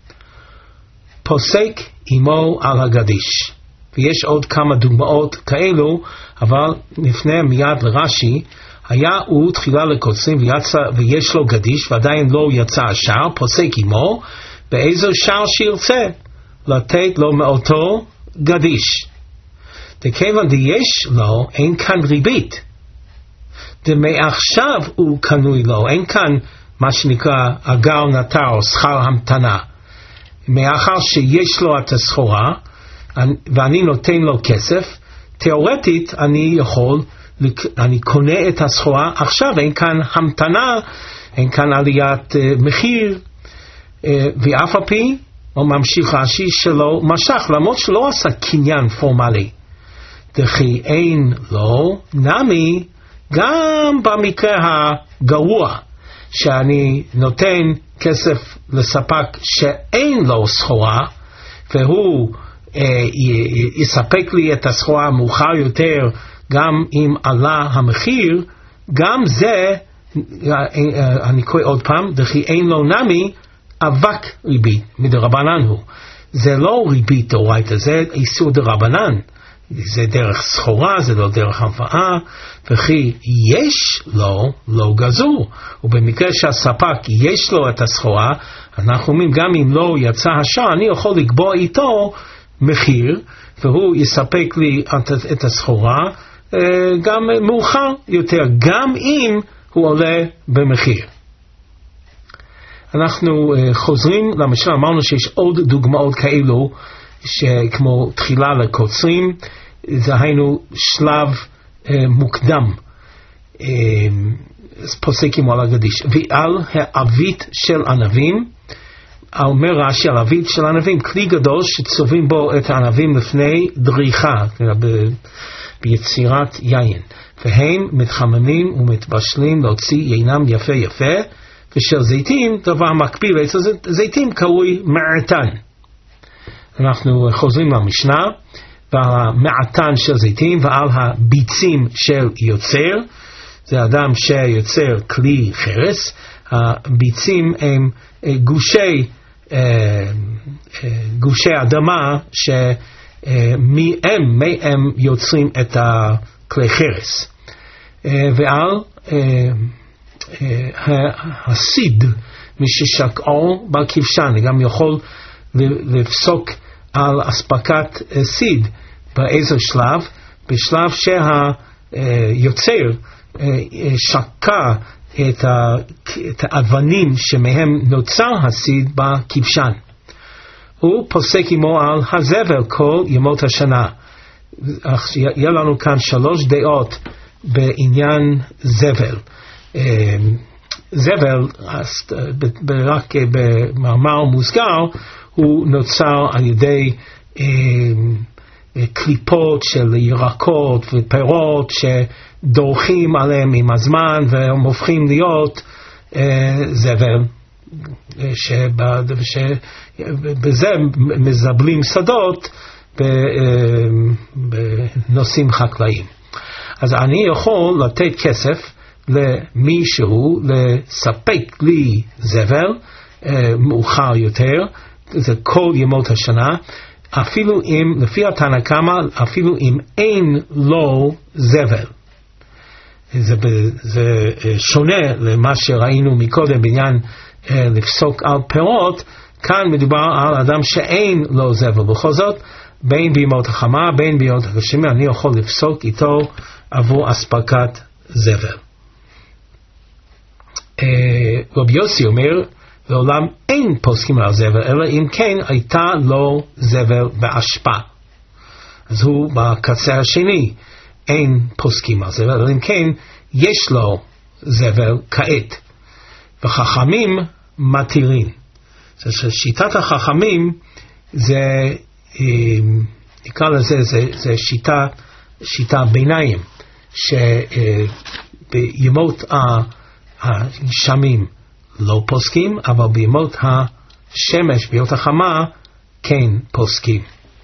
פוסק עמו על הגדיש. ויש עוד כמה דוגמאות כאלו, אבל נפנה מיד לרש"י. היה הוא תחילה לקוצרים ויצא, ויש לו גדיש ועדיין לא יצא השער, פוסק עמו באיזה שער שירצה לתת לו מאותו גדיש. דכיוון דיש לו, אין כאן ריבית, דמעכשיו הוא קנוי לו, אין כאן מה שנקרא אגר נטר או שכר המתנה. מאחר שיש לו את הסחורה ואני נותן לו כסף, תיאורטית אני יכול, אני קונה את הסחורה עכשיו, אין כאן המתנה, אין כאן עליית uh, מחיר, uh, ואף על פי הוא ממשיך רש"י שלו משך, למרות שלא עשה קניין פורמלי, דכי אין לו נמי, גם במקרה הגרוע שאני נותן כסף לספק שאין לו סחורה, והוא אה, יספק לי את הסחורה מאוחר יותר, גם אם עלה המחיר, גם זה אני קורא עוד פעם, וכי אין לו נמי אבק ריבית מדרבנן הוא. זה לא ריבית דאורייתא, זה איסור דרבנן. זה דרך סחורה, זה לא דרך הלוואה, וכי יש לו, לא גזור. ובמקרה שהספק יש לו את הסחורה, אנחנו אומרים גם אם לא יצא השער, אני יכול לקבוע איתו מחיר, והוא יספק לי את הסחורה גם מאוחר יותר, גם אם הוא עולה במחיר. אנחנו חוזרים למשל, אמרנו שיש עוד דוגמאות כאלו, שכמו תחילה לקוצרים, זה היינו שלב אה, מוקדם, אה, פוסקים על הגדיש. ועל העבית של ענבים, אומר רש"י על העבית של ענבים, כלי גדול שצובעים בו את הענבים לפני דריכה, ב- ביצירת יין. והם מתחממים ומתבשלים להוציא יינם יפה יפה, ושל זיתים, דבר מקביל, זיתים קרוי מעתן. אנחנו חוזרים למשנה, ועל המעתן של זיתים ועל הביצים של יוצר. זה אדם שיוצר כלי חרס. הביצים הם גושי, גושי אדמה שמהם מהם יוצרים את הכלי חרס. ועל הסיד מששקעו בכבשן, גם יכול לפסוק על אספקת סיד באיזה שלב, בשלב שהיוצר שקע את האבנים שמהם נוצר הסיד בכבשן. הוא פוסק עמו על הזבל כל ימות השנה. יהיה לנו כאן שלוש דעות בעניין זבל. זבל, רק במאמר מוסגר, הוא נוצר על ידי אה, קליפות של ירקות ופירות שדורכים עליהם עם הזמן והם הופכים להיות אה, זבל, שבזה מזבלים שדות בנושאים חקלאיים. אז אני יכול לתת כסף למישהו לספק לי זבל אה, מאוחר יותר, זה כל ימות השנה, אפילו אם, לפי התנא קמא, אפילו אם אין לו זבל. זה, זה שונה למה שראינו מקודם בעניין אה, לפסוק על פירות. כאן מדובר על אדם שאין לו זבל. בכל זאת, בין בימות החמה, בין בימות הגשמים, אני יכול לפסוק איתו עבור אספקת זבל. אה, רבי יוסי אומר, לעולם אין פוסקים על זבל, אלא אם כן הייתה לו זבל באשפה. אז הוא בקצה השני, אין פוסקים על זבל, אלא אם כן יש לו זבל כעת. וחכמים מתירים. שיטת החכמים זה, נקרא לזה, זה, זה שיטה, שיטה ביניים, שבימות השמים לא פוסקים, אבל בימות השמש, בימות החמה, כן פוסקים.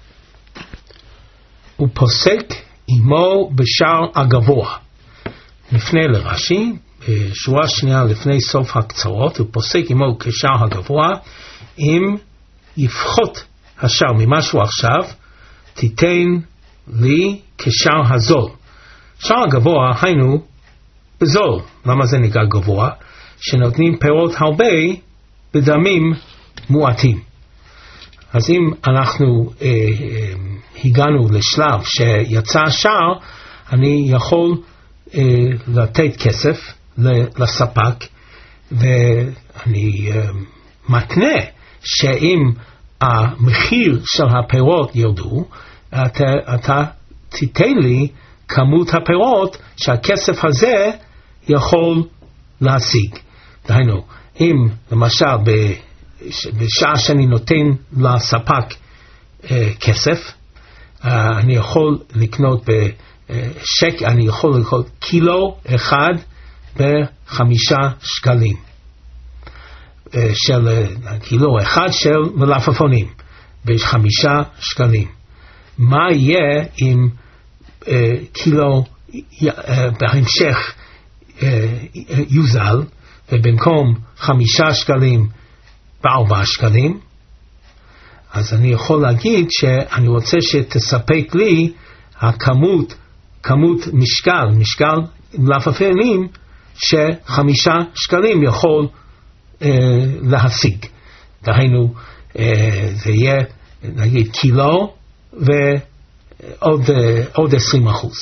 הוא פוסק עמו בשער הגבוה. נפנה לרש"י, בשורה שנייה לפני סוף הקצרות, הוא פוסק עמו כשער הגבוה, אם יפחות השער ממשהו עכשיו, תיתן לי כשער הזול. שער הגבוה היינו בזול. למה זה נקרא גבוה? שנותנים פירות הרבה בדמים מועטים. אז אם אנחנו אה, אה, הגענו לשלב שיצא השער, אני יכול אה, לתת כסף לספק, ואני אה, מתנה שאם המחיר של הפירות ירדו, אתה, אתה תיתן לי כמות הפירות שהכסף הזה יכול להשיג. דהיינו, אם למשל בשעה שאני נותן לספק אה, כסף, אה, אני יכול לקנות בשק, אני יכול לקנות קילו אחד בחמישה שקלים. אה, של אה, קילו אחד של מלפפונים בחמישה שקלים. מה יהיה אם אה, קילו אה, בהמשך יוזל, ובמקום חמישה שקלים בארבעה שקלים, אז אני יכול להגיד שאני רוצה שתספק לי הכמות, כמות משקל, משקל מלפפונים שחמישה שקלים יכול אה, להשיג. דהיינו, אה, זה יהיה נגיד קילו ועוד אה, עוד עשרים אחוז.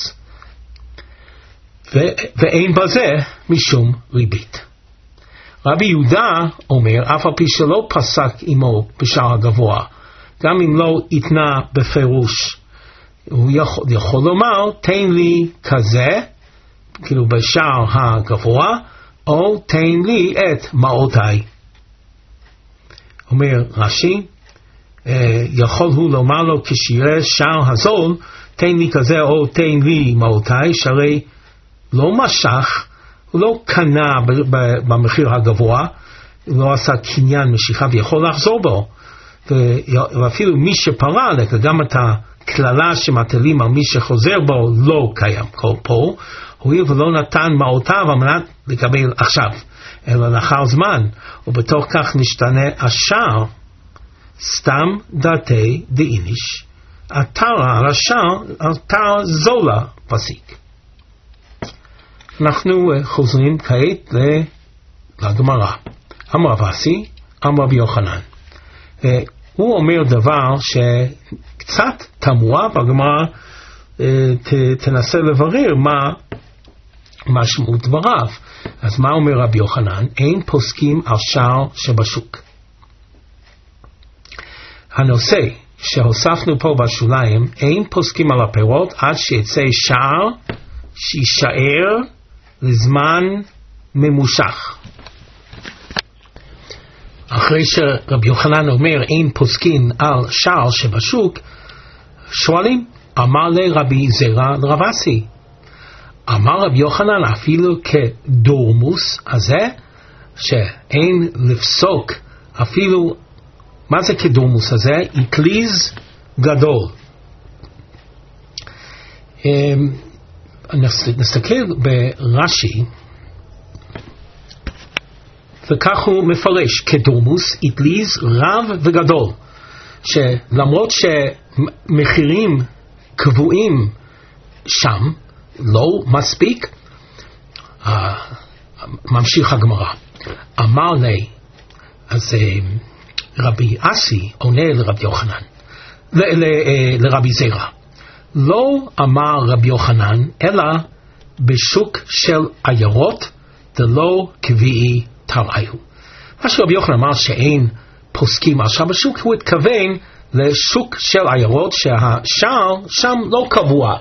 ו, ואין בזה משום ריבית. רבי יהודה אומר, אף על פי שלא פסק עמו בשער הגבוה, גם אם לא יתנה בפירוש, הוא יכול, יכול לומר, תן לי כזה, כאילו בשער הגבוה, או תן לי את מעותיי. אומר רש"י, יכול הוא לומר לו כשיראה שער הזול, תן לי כזה או תן לי מעותיי, שהרי לא משך, הוא לא קנה במחיר הגבוה, הוא לא עשה קניין משיכה ויכול לחזור בו. ואפילו מי שפרה, גם את הכללה שמטלים על מי שחוזר בו לא קיים כל פה, הואיל ולא נתן מעותיו על מנת לקבל עכשיו, אלא לאחר זמן, ובתוך כך נשתנה השער, סתם דעתי דאיניש, התרה על השער, התרה זולה פסיק. אנחנו חוזרים כעת לגמרא. אמר רב אסי, אמר רבי יוחנן. הוא אומר דבר שקצת תמוה, והגמרא תנסה לברר מה משמעות דבריו. אז מה אומר רבי יוחנן? אין פוסקים על שער שבשוק. הנושא שהוספנו פה בשוליים, אין פוסקים על הפירות עד שיצא שער שישאר לזמן ממושך. אחרי שרבי יוחנן אומר אין פוסקים על שער שבשוק, שואלים, אמר לרבי זרע לרב אסי, אמר רבי יוחנן אפילו כדורמוס הזה, שאין לפסוק אפילו, מה זה כדורמוס הזה? אקליז גדול. נסתכל ברש"י, וכך הוא מפרש, כדורמוס, אקליז רב וגדול, שלמרות שמחירים קבועים שם, לא מספיק, uh, ממשיך הגמרא. אמר לי, אז uh, רבי אסי עונה לרבי יוחנן, ל, ל, uh, לרבי זרע. לא אמר רבי יוחנן, אלא בשוק של עיירות, דלא קביעי תרעיו. מה שרבי יוחנן אמר שאין פוסקים על שער בשוק, הוא התכוון לשוק של עיירות שהשער שם לא קבוע.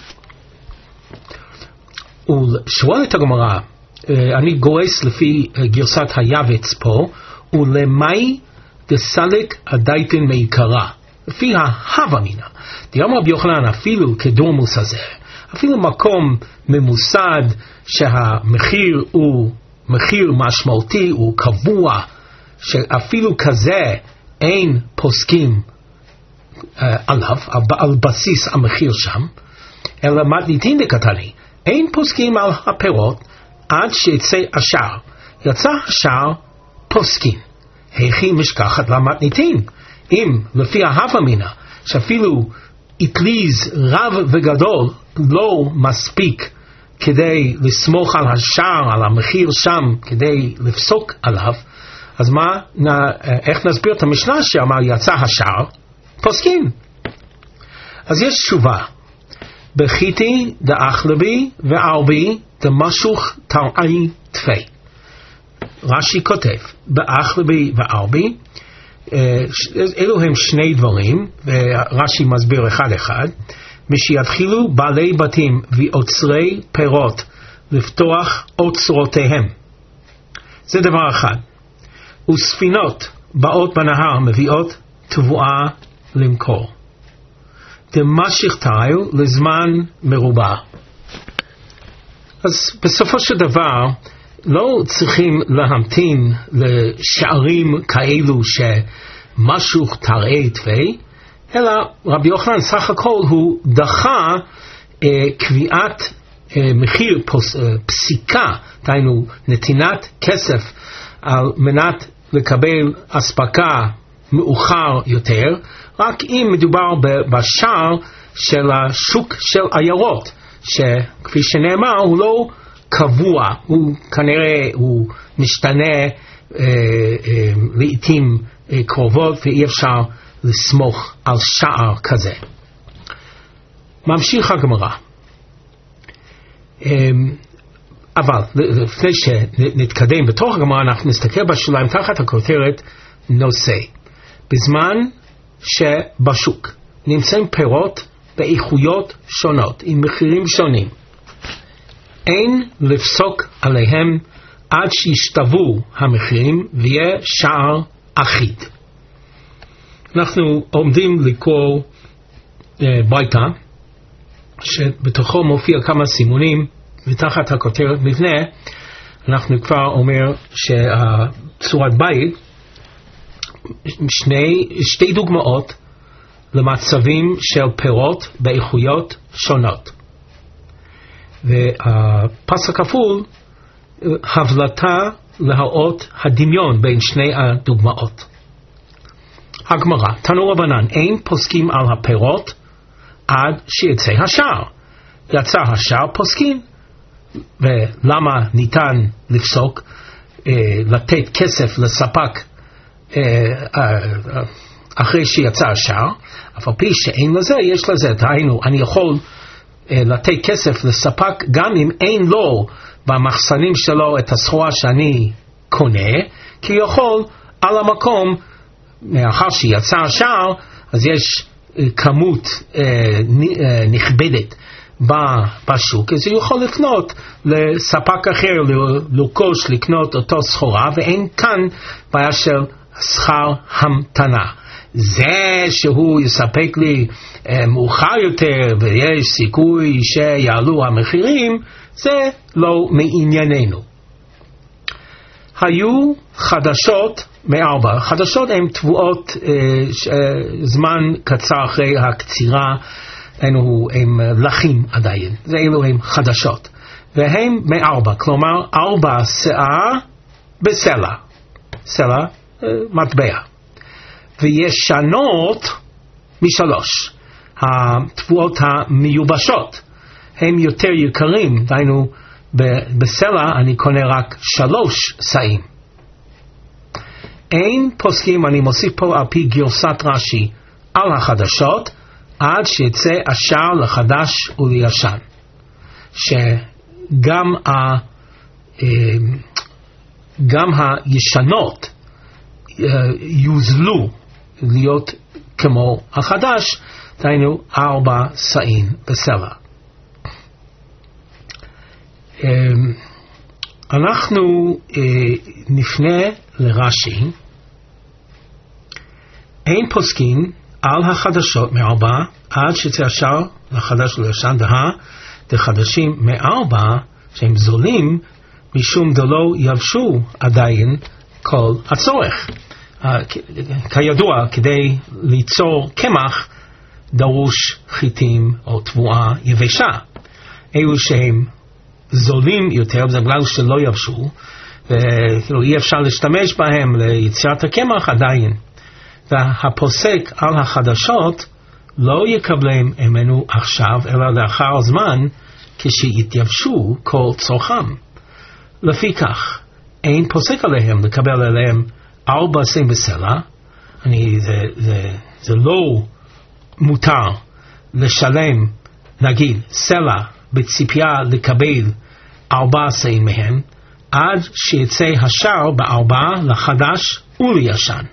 ושואלת הגמרא, אני גורס לפי גרסת היבץ פה, ולמאי דסלק הדייטין מעיקרה, לפי ההווה מינה. דאמר רבי יוחנן אפילו כדורמוס הזה, אפילו מקום ממוסד שהמחיר הוא מחיר משמעותי, הוא קבוע, שאפילו כזה אין פוסקים uh, עליו, על בסיס המחיר שם, אלא מתניתין דקתני, אין פוסקים על הפירות עד שיצא השער. יצא השער פוסקים. היכי משכחת למתניתין. אם לפי ההווה מינה, שאפילו אקליז רב וגדול לא מספיק כדי לסמוך על השער, על המחיר שם, כדי לפסוק עליו, אז מה, איך נסביר את המשנה שאמר יצא השער? פוסקים. אז יש תשובה. בחיתי דאחלבי וערבי דמשוך תרעי תפי. רש"י כותב, באחלבי וערבי, אלו הם שני דברים, ורש"י מסביר אחד אחד, משיתחילו בעלי בתים ואוצרי פירות לפתוח אוצרותיהם. זה דבר אחד. וספינות באות בנהר מביאות תבואה למכור. דמשך תרעיו לזמן מרובע. אז בסופו של דבר לא צריכים להמתין לשערים כאלו שמשוך תרעי תפי, אלא רבי יוחנן סך הכל הוא דחה אה, קביעת מחיר פוס, פסיקה, דהיינו נתינת כסף על מנת לקבל אספקה מאוחר יותר, רק אם מדובר בשער של השוק של עיירות, שכפי שנאמר הוא לא קבוע, הוא כנראה הוא משתנה אה, אה, לעתים אה, קרובות, ואי אפשר לסמוך על שער כזה. ממשיך הגמרא. אה, אבל לפני שנתקדם בתוך הגמרא, אנחנו נסתכל בשוליים תחת הכותרת נושא. בזמן שבשוק נמצאים פירות באיכויות שונות, עם מחירים שונים, אין לפסוק עליהם עד שישתוו המחירים ויהיה שער אחיד. אנחנו עומדים לקרוא uh, ביתה, שבתוכו מופיע כמה סימונים, ותחת הכותרת מבנה, אנחנו כבר אומר שהצורת בית, שני, שתי דוגמאות למצבים של פירות באיכויות שונות. והפסק כפול, הבלטה להראות הדמיון בין שני הדוגמאות. הגמרא, תנו רבנן, אין פוסקים על הפירות עד שיצא השער. יצא השער פוסקים. ולמה ניתן לפסוק אה, לתת כסף לספק אה, אה, אחרי שיצא השער, אף על פי שאין לזה, יש לזה. דהיינו, אני יכול אה, לתת כסף לספק גם אם אין לו במחסנים שלו את הסחורה שאני קונה, כי יכול על המקום, מאחר שיצא השער, אז יש אה, כמות אה, אה, נכבדת בשוק, אז הוא יכול לקנות לספק אחר, לרכוש, לקנות אותו סחורה, ואין כאן בעיה של שכר המתנה. זה שהוא יספק לי אה, מאוחר יותר ויש סיכוי שיעלו המחירים, זה לא מענייננו. היו חדשות מארבע. חדשות הן תבואות אה, ש, אה, זמן קצר אחרי הקצירה, אלו הם לחים עדיין, זה אלו הם חדשות, והם מארבע, כלומר ארבע שאה בסלע, סלע מטבע, וישנות משלוש. התבואות המיובשות הם יותר יקרים, דהיינו בסלע אני קונה רק שלוש שאים. אין פוסקים, אני מוסיף פה על פי גרסת רש"י, על החדשות עד שיצא השער לחדש ולישן, שגם ה, גם הישנות יוזלו להיות כמו החדש, דהיינו ארבע שאים בסלע. אנחנו נפנה לרש"י. אין פוסקים על החדשות מארבע עד שיצא השער לחדש ולישן, דה דחדשים מארבע שהם זולים משום דלא יבשו עדיין כל הצורך. כידוע, כדי ליצור קמח דרוש חיטים או תבואה יבשה. אלו שהם זולים יותר, זה בגלל שלא יבשו, וכאילו אי אפשר להשתמש בהם ליצירת הקמח עדיין. והפוסק על החדשות לא יקבלם ממנו עכשיו, אלא לאחר זמן כשיתייבשו כל צורכם. לפי כך, אין פוסק עליהם לקבל עליהם ארבע שאים בסלע. אני, זה, זה, זה לא מותר לשלם, נגיד, סלע בציפייה לקבל ארבע שאים מהם, עד שיצא השער בארבע לחדש ולישן.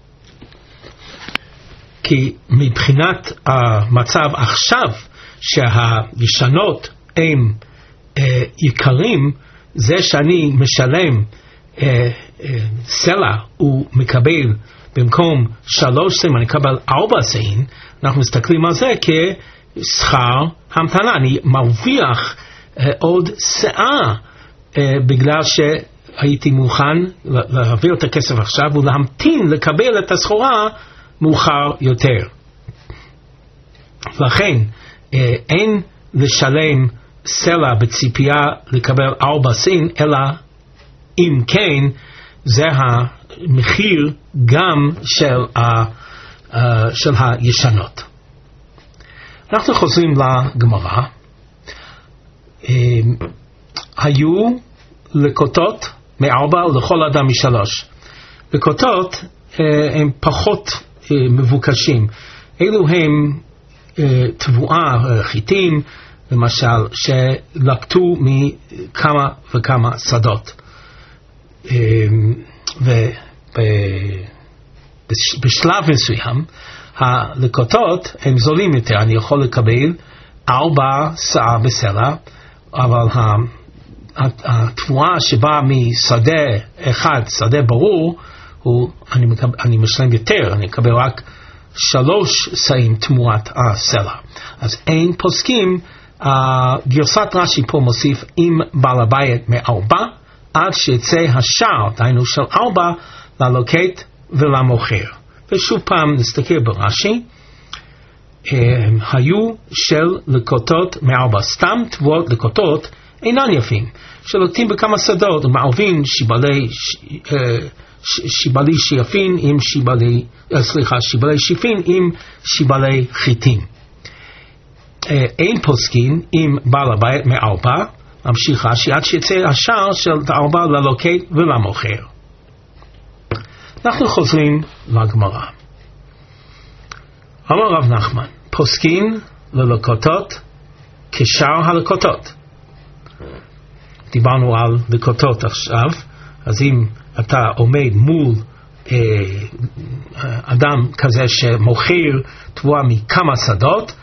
כי מבחינת המצב עכשיו שהישנות הם אה, יקרים, זה שאני משלם אה, אה, סלע ומקבל במקום שלוש שאים אני אקבל ארבע שאים, אנחנו מסתכלים על זה כשכר המתנה. אני מרוויח אה, עוד שאה אה, בגלל שהייתי מוכן להעביר את הכסף עכשיו ולהמתין לקבל את הסחורה מאוחר יותר. לכן אין לשלם סלע בציפייה לקבל ארבע סין, אלא אם כן זה המחיר גם של, ה, uh, של הישנות. אנחנו חוזרים לגמרא. Um, היו לקוטות מארבע ולכל אדם משלוש. לקוטות uh, הם פחות uh, מבוקשים. אלו הם uh, תבואה, uh, חיטים, למשל, שלקטו מכמה וכמה שדות. ובשלב מסוים, הלקוטות הם זולים יותר. אני יכול לקבל ארבע שאה בסלע, אבל התבואה שבאה משדה אחד, שדה ברור, הוא, אני, מקבל, אני משלם יותר, אני אקבל רק שלוש שאים תמורת הסלע. אז אין פוסקים, Uh, גרסת רש"י פה מוסיף עם בעל הבית מארבע עד שיצא השער, דהיינו של ארבע, ללוקט ולמוכר. ושוב פעם נסתכל ברש"י, uh, היו של לקוטות מארבע. סתם תבואות לקוטות אינן יפים, שלוקטים בכמה שדות ומערבים שיבלי, ש, uh, ש, שיבלי שיפין עם שיבלי, uh, סליחה, שיבלי שיפין עם שיבלי חיטים. אין פוסקים עם בעל הבית מארבע, ממשיכה שעד שיצא השער של ארבע ללוקט ולמוכר. אנחנו חוזרים לגמרא. אמר רב נחמן, פוסקים ללקוטות כשאר הלקוטות. דיברנו על לקוטות עכשיו, אז אם אתה עומד מול אה, אדם כזה שמוכר תבואה מכמה שדות,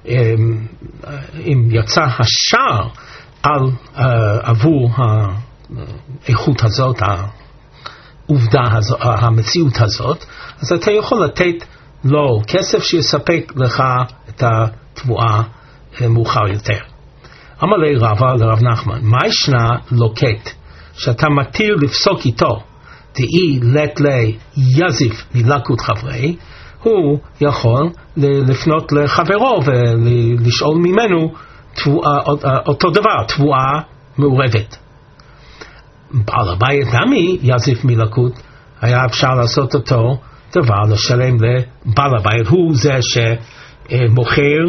אם יצא השער על uh, עבור האיכות הזאת, העובדה הזאת, המציאות הזאת, אז אתה יכול לתת לו כסף שיספק לך את התבואה מאוחר יותר. אמר לי רבא לרב נחמן, מה ישנה לוקט שאתה מתיר לפסוק איתו תהי לת לי יזיף מלקות חברי, הוא יכול לפנות לחברו ולשאול ממנו תבואה, אותו דבר, תבואה מעורבת. בעל הבית נמי יזיף מלקות, היה אפשר לעשות אותו דבר, לשלם לבעל הבית, הוא זה שמוכר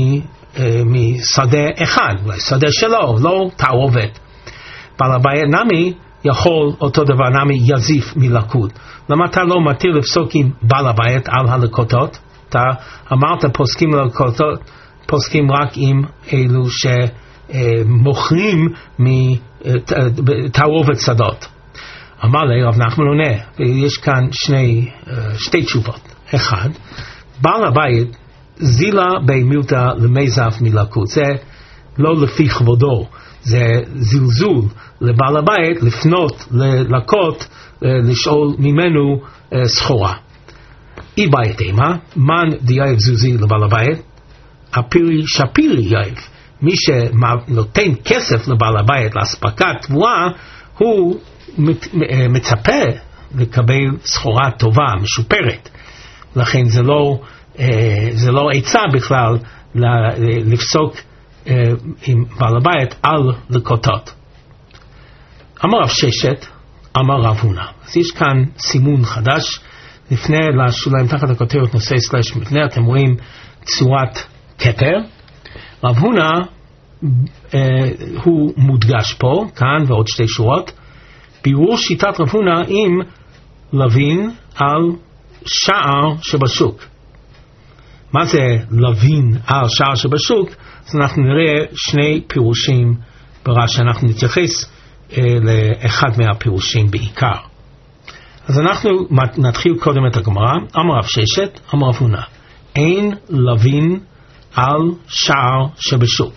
משדה אחד, שדה שלו, לא תערובת. בעל הבית נמי יכול אותו דבר, נמי יזיף מלקות. למה אתה לא מתיר לפסוק עם בעל הבית על הלקוטות? אתה אמרת פוסקים ללקוטות, פוסקים רק עם אלו שמוכרים מתערובת שדות. אמר לי רב נחמן עונה, ויש כאן שני, שתי תשובות. אחד, בעל הבית זילה במילתא למזף מלקות, זה לא לפי כבודו, זה זלזול לבעל הבית לפנות ללקות לשאול ממנו סחורה. אי בית אימה, מן דייב זוזי לבעל הבית, הפירי שפירי יייב. מי שנותן כסף לבעל הבית להספקת תבואה, הוא מצפה לקבל סחורה טובה, משופרת. לכן זה לא, זה לא עצה בכלל לפסוק עם בעל הבית על לקוטות. אמר רב ששת, אמר רב הונא. אז יש כאן סימון חדש, לפני לשוליים תחת הכותרת נושא סלש מפנה, אתם רואים צורת כתר. רב הונא אה, הוא מודגש פה, כאן ועוד שתי שורות, בירור שיטת רב הונא עם לווין על שער שבשוק. מה זה לווין על שער שבשוק? אז אנחנו נראה שני פירושים ברש"י, אנחנו נתייחס אה, לאחד מהפירושים בעיקר. אז אנחנו נתחיל קודם את הגמרא. אמר רב ששת, אמר רב הונא, אין לווין על שער שבשוק.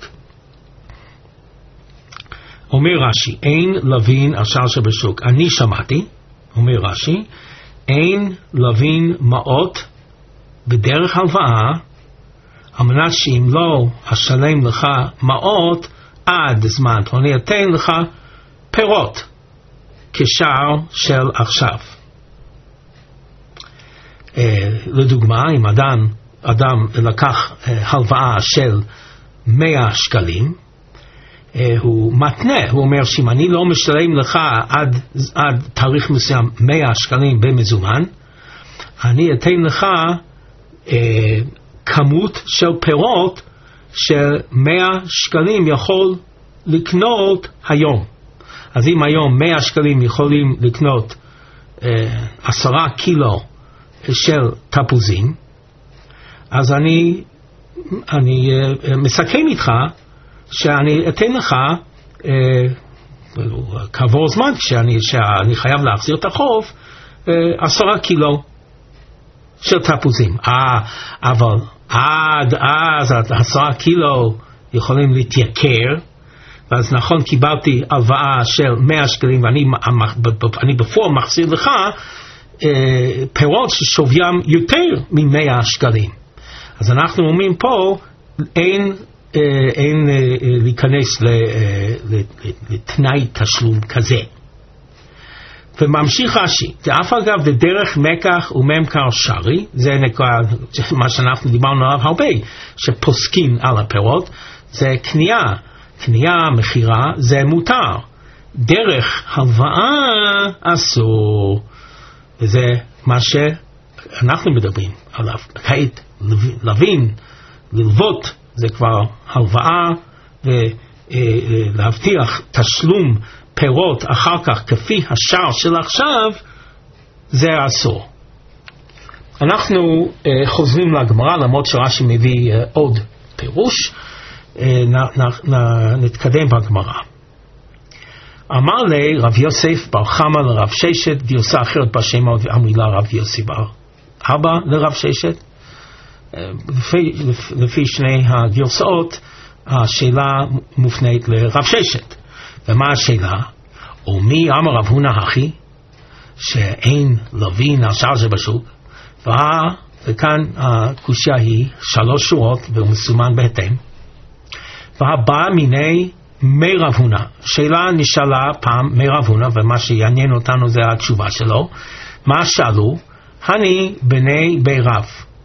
אומר רש"י, אין לווין על שער שבשוק. אני שמעתי, אומר רש"י, אין לווין מעות בדרך הלוואה, על מנת שאם לא אשלם לך מעות עד זמן, אני אתן לך פירות כשער של עכשיו. לדוגמה, אם אדם, אדם לקח הלוואה של מאה שקלים, הוא מתנה, הוא אומר שאם אני לא משלם לך עד, עד תאריך מסוים מאה שקלים במזומן, אני אתן לך אה, כמות של פירות של מאה שקלים יכול לקנות היום. אז אם היום מאה שקלים יכולים לקנות אה, עשרה קילו של תפוזים, אז אני, אני אה, מסכם איתך שאני אתן לך אה, כעבור זמן שאני, שאני חייב להחזיר את החוב אה, עשרה קילו של תפוזים. אה, אבל עד אז עשרה קילו יכולים להתייקר, ואז נכון קיבלתי הלוואה של מאה שקלים ואני אני בפועל מחזיר לך אה, פירות ששוויים יותר מ-מאה שקלים. אז אנחנו אומרים פה אין אה, אין אה, להיכנס לתנאי תשלום כזה. וממשיך רש"י, דאף אגב בדרך מקח וממכר שרי, זה נקרא מה שאנחנו דיברנו עליו הרבה, שפוסקים על הפירות, זה קנייה, קנייה, מחירה, זה מותר. דרך הלוואה אסור, וזה מה שאנחנו מדברים עליו. כעת להבין, ללוות, זה כבר הלוואה, ולהבטיח תשלום פירות אחר כך כפי השער של עכשיו, זה אסור. אנחנו uh, חוזרים לגמרא, למרות שרש"י מביא uh, עוד פירוש, uh, נ, נ, נ, נתקדם בגמרא. אמר לי רב יוסף בר חמא לרב ששת, גירסה אחרת בשם המילה רב יוסי בר אבא לרב ששת. uh, לפי, לפי שני הגרסאות, השאלה מופנית לרב ששת. ומה השאלה? ומי אמר רב הונא הכי שאין לוי נשאר שבשוק? וכאן הקושיה היא שלוש שורות והוא מסומן בהתאם. והבא מיני מי רב הונא, שאלה נשאלה פעם מי רב הונא, ומה שיעניין אותנו זה התשובה שלו. מה שאלו? הני בני בי רב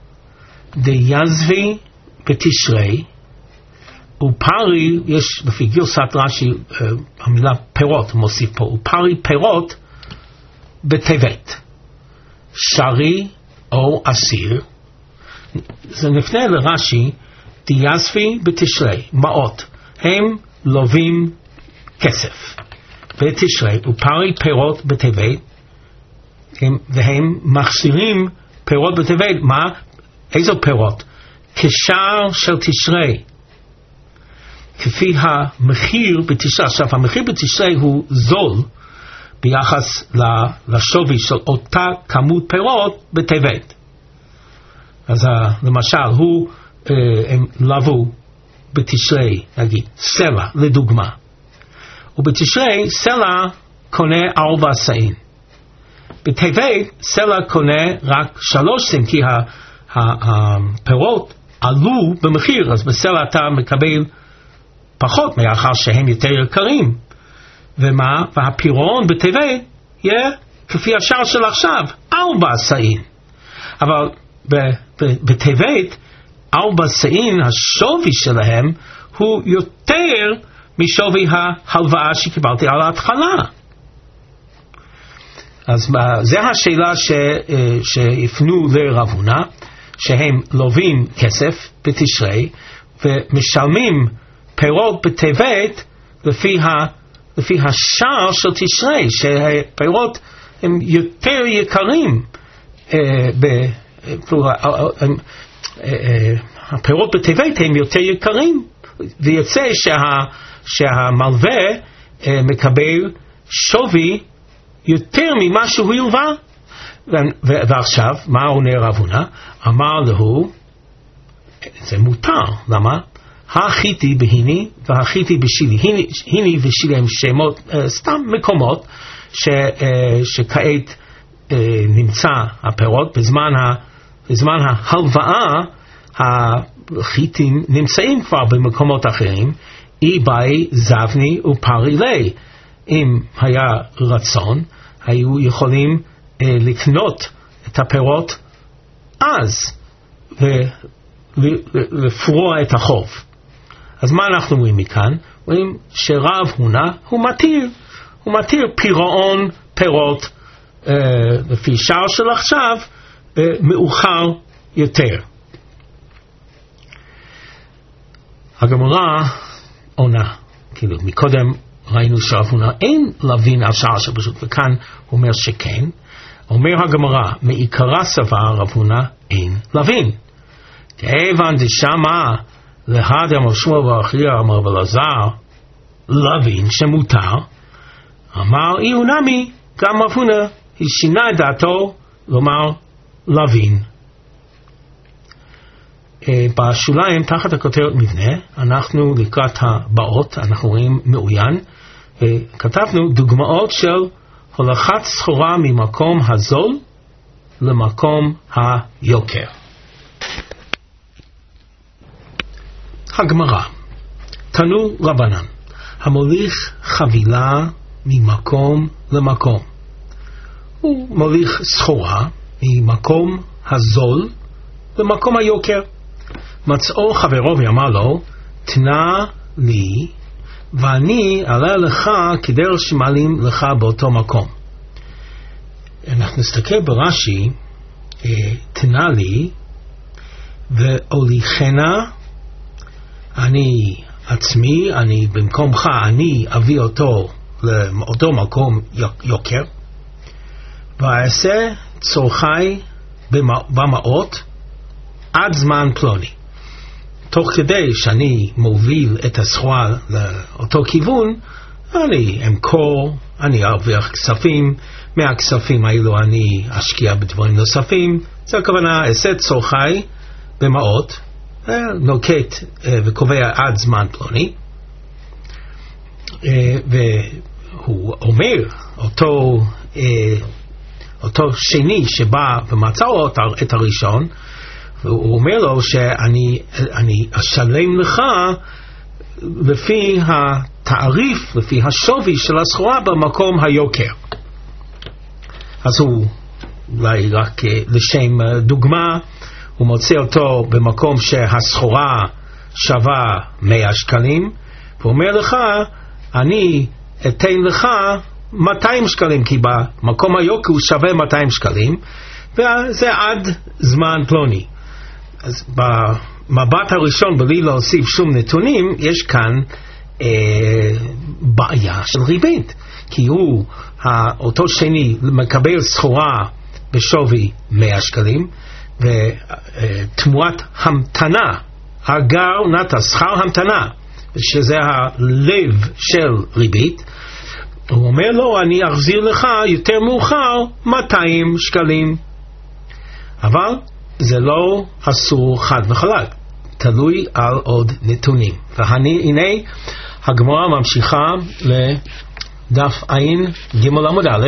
דיזבי בתשרי ופרי, יש לפי גרסת רש"י המילה פירות מוסיף פה, ופרי פירות בטבת, שרי או אסיר. זה נפנה לרש"י, דיזבי בתשרי, מעות, הם לובים כסף בתשרי, ופרי פירות בטבת, והם מחזירים פירות בטבת. מה? איזו פירות? כשער של תשרי, כפי המחיר בתשרי. עכשיו המחיר בתשרי הוא זול ביחס לשווי של אותה כמות פירות בטבת. אז למשל הוא, הם לבו בתשרי, נגיד סלע לדוגמה, ובתשרי סלע קונה ארבע סעים, בטבת סלע קונה רק שלוש סעים, כי הפירות עלו במחיר, אז בסלע אתה מקבל פחות מאחר שהם יותר יקרים. ומה? והפירון בטבת יהיה כפי השער של עכשיו, ארבע סעים. אבל בטבת ארבע סעים השווי שלהם הוא יותר משווי ההלוואה שקיבלתי על ההתחלה. אז זה השאלה ש, שהפנו לרב הונא, שהם לובים כסף בתשרי ומשלמים פירות בטבת לפי, ה, לפי השער של תשרי, שהפירות הם יותר יקרים, אה, ב, אה, אה, הפירות בטבת הם יותר יקרים, ויוצא שה, שהמלווה אה, מקבל שווי יותר ממה שהוא ילווה. ועכשיו, מה עונה רב הונא? אמר לו, זה מותר, למה? החיתי בהיני והחיתי בשילי. היני, היני ושילי הם שמות, uh, סתם מקומות ש, uh, שכעת uh, נמצא הפירות. בזמן, ה, בזמן ההלוואה החיתים נמצאים כבר במקומות אחרים. אי באי זבני ופרי לי. אם היה רצון, היו יכולים uh, לקנות את הפירות אז ולפרוע את החוב. אז מה אנחנו רואים מכאן? רואים שרב הונא הוא מתיר, הוא מתיר פירעון פירות אה, לפי שער של עכשיו אה, מאוחר יותר. הגמרא עונה, כאילו מקודם ראינו שרב הונא אין לווין על שער של ברשות, וכאן הוא אומר שכן. אומר הגמרא, מעיקרא סבר רב הונא אין לווין. כיוון דשמע להד אמר שמואל בר אחיה אמר רב אלעזר לווין שמותר, אמר אי הוא נמי, גם רב הונא שינה את דעתו לומר לווין. בשוליים תחת הכותרת מבנה אנחנו לקראת הבאות, אנחנו רואים מעוין, כתבנו דוגמאות של הולכת סחורה ממקום הזול למקום היוקר. הגמרא, תנו רבנן, המוליך חבילה ממקום למקום, הוא מוליך סחורה ממקום הזול למקום היוקר. מצאו חברו ואמר לו, תנה לי ואני אעלה לך כדרך שמעלים לך באותו מקום. אנחנו נסתכל ברש"י, תנה לי ואוליכנה, אני עצמי, אני במקומך, אני אביא אותו לאותו מקום יוקר, ואעשה צורכי במעות עד זמן פלוני. תוך כדי שאני מוביל את הסחורה לאותו כיוון, אני אמכור, אני ארוויח כספים, מהכספים האלו אני אשקיע בדברים נוספים. זה הכוונה, אעשה צורכי במעות, נוקט וקובע עד זמן פלוני. והוא אומר, אותו, אותו שני שבא ומצא את הראשון, והוא אומר לו שאני אני אשלם לך לפי התעריף, לפי השווי של הסחורה במקום היוקר. אז הוא, אולי רק לשם דוגמה, הוא מוצא אותו במקום שהסחורה שווה מאה שקלים, והוא אומר לך, אני אתן לך מאתיים שקלים, כי במקום היוקר הוא שווה מאתיים שקלים, וזה עד זמן פלוני. אז במבט הראשון, בלי להוסיף שום נתונים, יש כאן אה, בעיה של ריבית, כי הוא, אותו שני, מקבל סחורה בשווי מאה שקלים, ותמורת המתנה, הגר נתן שכר המתנה, שזה הלב של ריבית, הוא אומר לו, אני אחזיר לך יותר מאוחר מאתיים שקלים. אבל זה לא אסור חד וחלק, תלוי על עוד נתונים. והנה הגמרא ממשיכה לדף עין ג' עמוד א',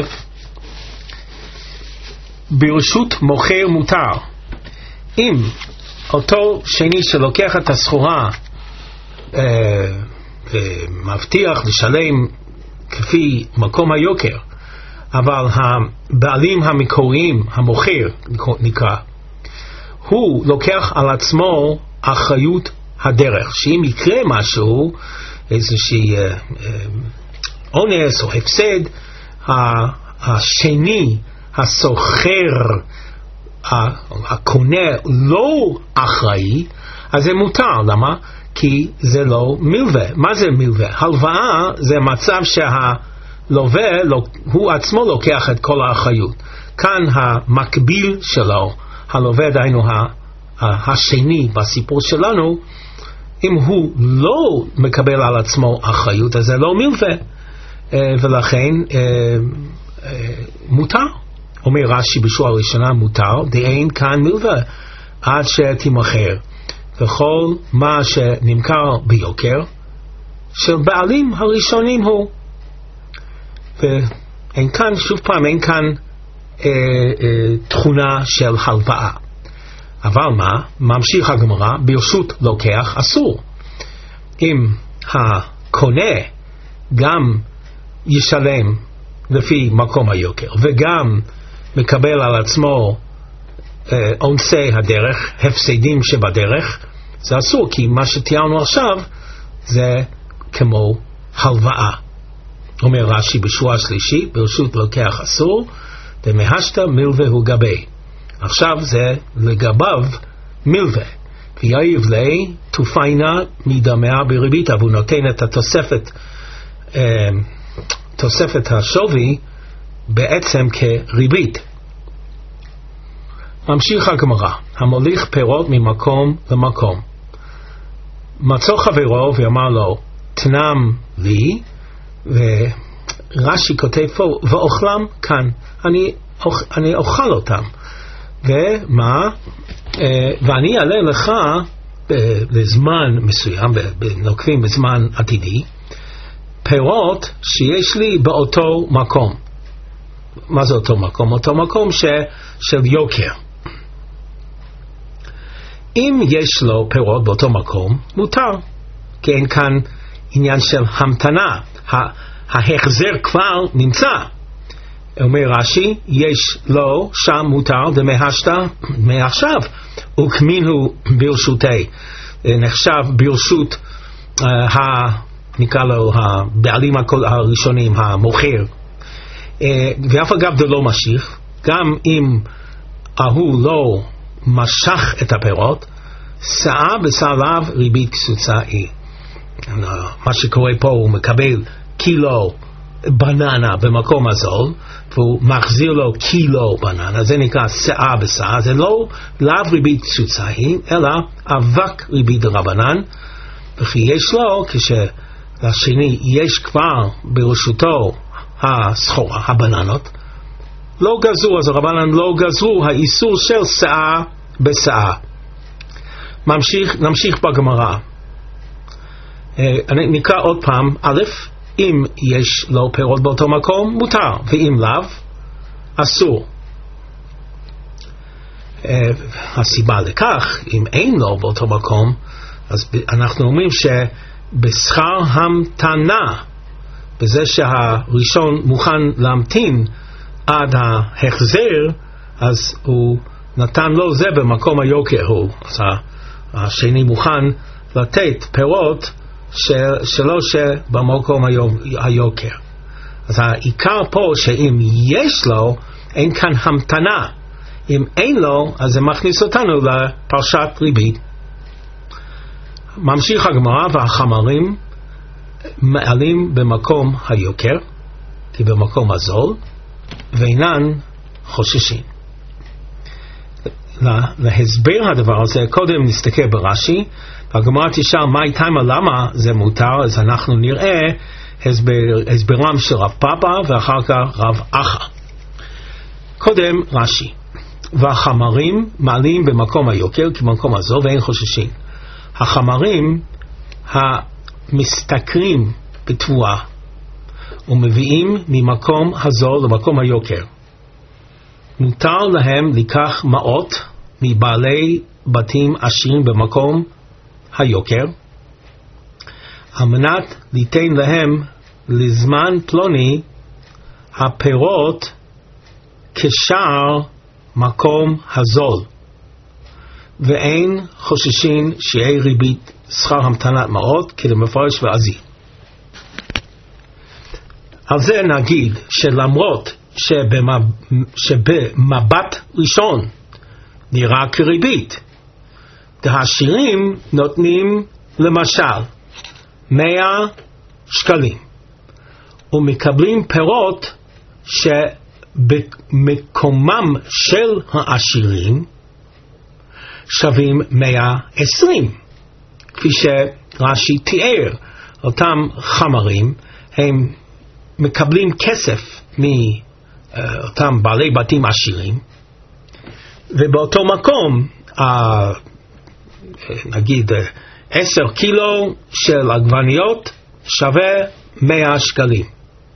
ברשות מוכר מותר. אם אותו שני שלוקח את הסחורה אה, ומבטיח לשלם כפי מקום היוקר, אבל הבעלים המקוריים, המוכר נקרא, הוא לוקח על עצמו אחריות הדרך, שאם יקרה משהו, איזושהי אה, אה, אונס או הפסד, השני, הסוחר, הקונה לא אחראי, אז זה מותר. למה? כי זה לא מלווה. מה זה מלווה? הלוואה זה מצב שהלווה הוא עצמו לוקח את כל האחריות. כאן המקביל שלו, הלווה דיינו השני בסיפור שלנו, אם הוא לא מקבל על עצמו אחריות, אז זה לא מלווה, ולכן מותר. אומר רש"י בשורה הראשונה, מותר, דאין כאן מלווה עד שתימכר. וכל מה שנמכר ביוקר של בעלים הראשונים הוא. ואין כאן, שוב פעם, אין כאן אה, אה, תכונה של הלוואה. אבל מה? ממשיך הגמרא, ברשות לוקח אסור. אם הקונה גם ישלם לפי מקום היוקר וגם מקבל על עצמו אה, אונסי הדרך, הפסדים שבדרך, זה אסור, כי מה שתיארנו עכשיו זה כמו הלוואה. אומר רש"י בשורה שלישית, ברשות לוקח אסור, דמהשתא מלווה הוא גבי. עכשיו זה לגביו מלווה. ויעיב לי תופיינה מדמיה בריבית, והוא נותן את התוספת, תוספת השווי בעצם כריבית. ממשיך הגמרא, המוליך פירות ממקום למקום. מצא חברו ואמר לו, תנם לי, ורש"י כותב פה, ואוכלם כאן, אני, אני אוכל אותם. ומה? ואני אעלה לך בזמן מסוים, נוקבים בזמן עתידי, פירות שיש לי באותו מקום. מה זה אותו מקום? אותו מקום ש, של יוקר. אם יש לו פירות באותו מקום, מותר. כי אין כאן עניין של המתנה. ההחזר כבר נמצא. אומר רש"י, יש לו שם מותר דמהשתא מעכשיו, וכמין הוא ברשותי, נחשב ברשות, uh, ה, נקרא לו הבעלים הראשונים, המוכר. Uh, ואף אגב זה לא משיך, גם אם ההוא לא משך את הפירות, שאה בסעליו ריבית קצוצה היא. מה שקורה פה, הוא מקבל קילו בננה במקום הזול, והוא מחזיר לו קילו בננה, זה נקרא שאה בשאה, זה לא לאו ריבית קצוצה היא, אלא אבק ריבית רבנן, וכי יש לו, כשלשני יש כבר ברשותו הסחורה, הבננות, לא גזרו, אז הרבנן לא גזרו האיסור של שאה בשאה. ממשיך, נמשיך בגמרא. אני נקרא עוד פעם, א', אם יש לו פירות באותו מקום, מותר, ואם לאו, אסור. הסיבה לכך, אם אין לו באותו מקום, אז אנחנו אומרים שבשכר המתנה, בזה שהראשון מוכן להמתין עד ההחזר, אז הוא נתן לו זה במקום היוקר הוא. אז השני מוכן לתת פירות של, שלו שבמקום היוקר. אז העיקר פה שאם יש לו, אין כאן המתנה. אם אין לו, אז זה מכניס אותנו לפרשת ריבית. ממשיך הגמרא, והחמרים מעלים במקום היוקר, כי במקום הזול, ואינן חוששים. להסבר הדבר הזה, קודם נסתכל ברש"י, והגמרא תשאל מהי תימא, למה זה מותר, אז אנחנו נראה הסבר, הסברם של רב פאפא ואחר כך רב אחא. קודם רש"י, והחמרים מעלים במקום היוקר, כי במקום הזול ואין חוששים. החמרים המסתכרים בתבואה ומביאים ממקום הזול למקום היוקר, מותר להם לקח מעות מבעלי בתים עשירים במקום היוקר, על מנת ליתן להם לזמן פלוני הפירות כשאר מקום הזול, ואין חוששים שיהיה ריבית שכר המתנת מעות, כדמפורש ועזי. על זה נגיד שלמרות שבמבט ראשון נראה כריבית, העשירים נותנים למשל מאה שקלים ומקבלים פירות שבמקומם של העשירים שווים מאה ועשרים, כפי שרש"י תיאר. אותם חמרים הם מקבלים כסף מאותם בעלי בתים עשירים, ובאותו מקום נגיד עשר קילו של עגבניות שווה מאה שקלים,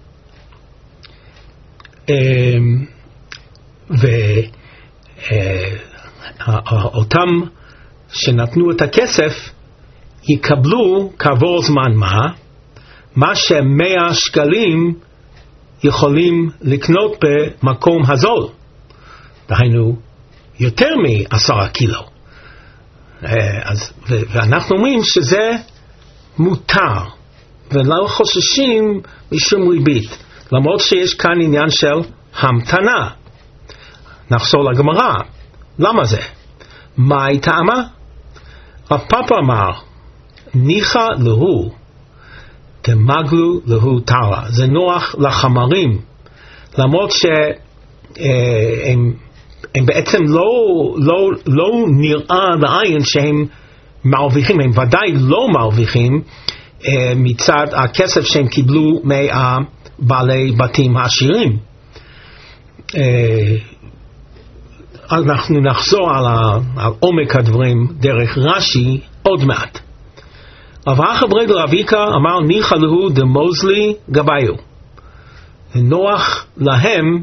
ואותם שנתנו את הכסף יקבלו כעבור זמן מה מה שמאה שקלים יכולים לקנות במקום הזול, דהיינו יותר מעשרה קילו. אז, ואנחנו אומרים שזה מותר, ולא חוששים משום ריבית, למרות שיש כאן עניין של המתנה. נחזור לגמרא, למה זה? מה היא טעמה? רב פאפא אמר, ניחא להו דמגלו להו טרה, זה נוח לחמרים, למרות שהם הם בעצם לא, לא, לא נראה לעין שהם מרוויחים, הם ודאי לא מרוויחים אה, מצד הכסף שהם קיבלו מהבעלי בתים העשירים. אה, אנחנו נחזור על, ה, על עומק הדברים דרך רש"י עוד מעט. רב אחא ברגל רב איקרא אמר ניחא להו דמוזלי גביו, נוח להם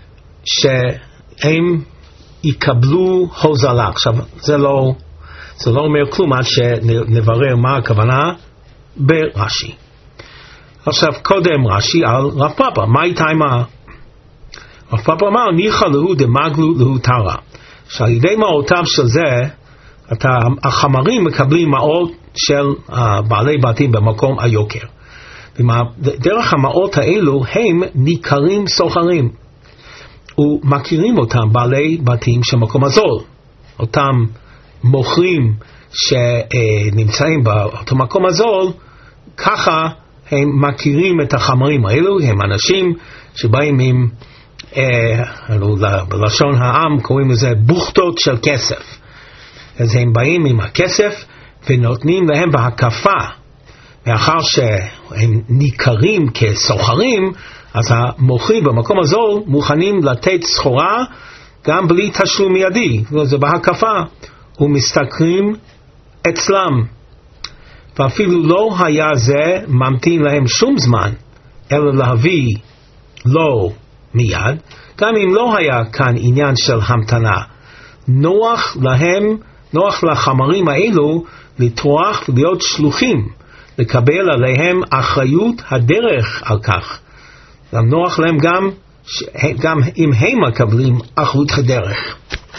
שהם יקבלו הוזלה. עכשיו זה לא, זה לא אומר כלום עד שנברר מה הכוונה ברש"י. עכשיו קודם רש"י על רב פאפא, מה הייתה עם ה... רב פאפא אמר ניחא להו דמגלו להו טרה, שעל ידי מעותיו של זה אתה, החמרים מקבלים מעות של בעלי בתים במקום היוקר, דרך המעות האלו הם ניכרים סוחרים ומכירים אותם בעלי בתים של מקום הזול, אותם מוכרים שנמצאים באותו מקום הזול, ככה הם מכירים את החמרים האלו. הם אנשים שבאים עם אה, בלשון העם קוראים לזה בוכטות של כסף, אז הם באים עם הכסף ונותנים להם בהקפה, ואחר שהם ניכרים כסוחרים, אז המוכרים במקום הזול מוכנים לתת סחורה גם בלי תשלום מיידי, זה בהקפה, ומשתכרים אצלם, ואפילו לא היה זה ממתין להם שום זמן אלא להביא לו מיד, גם אם לא היה כאן עניין של המתנה. נוח להם, נוח לחמרים האלו לטרוח ולהיות שלוחים, לקבל עליהם אחריות הדרך על כך. גם נוח להם גם, גם אם הם מקבלים אחריות הדרך.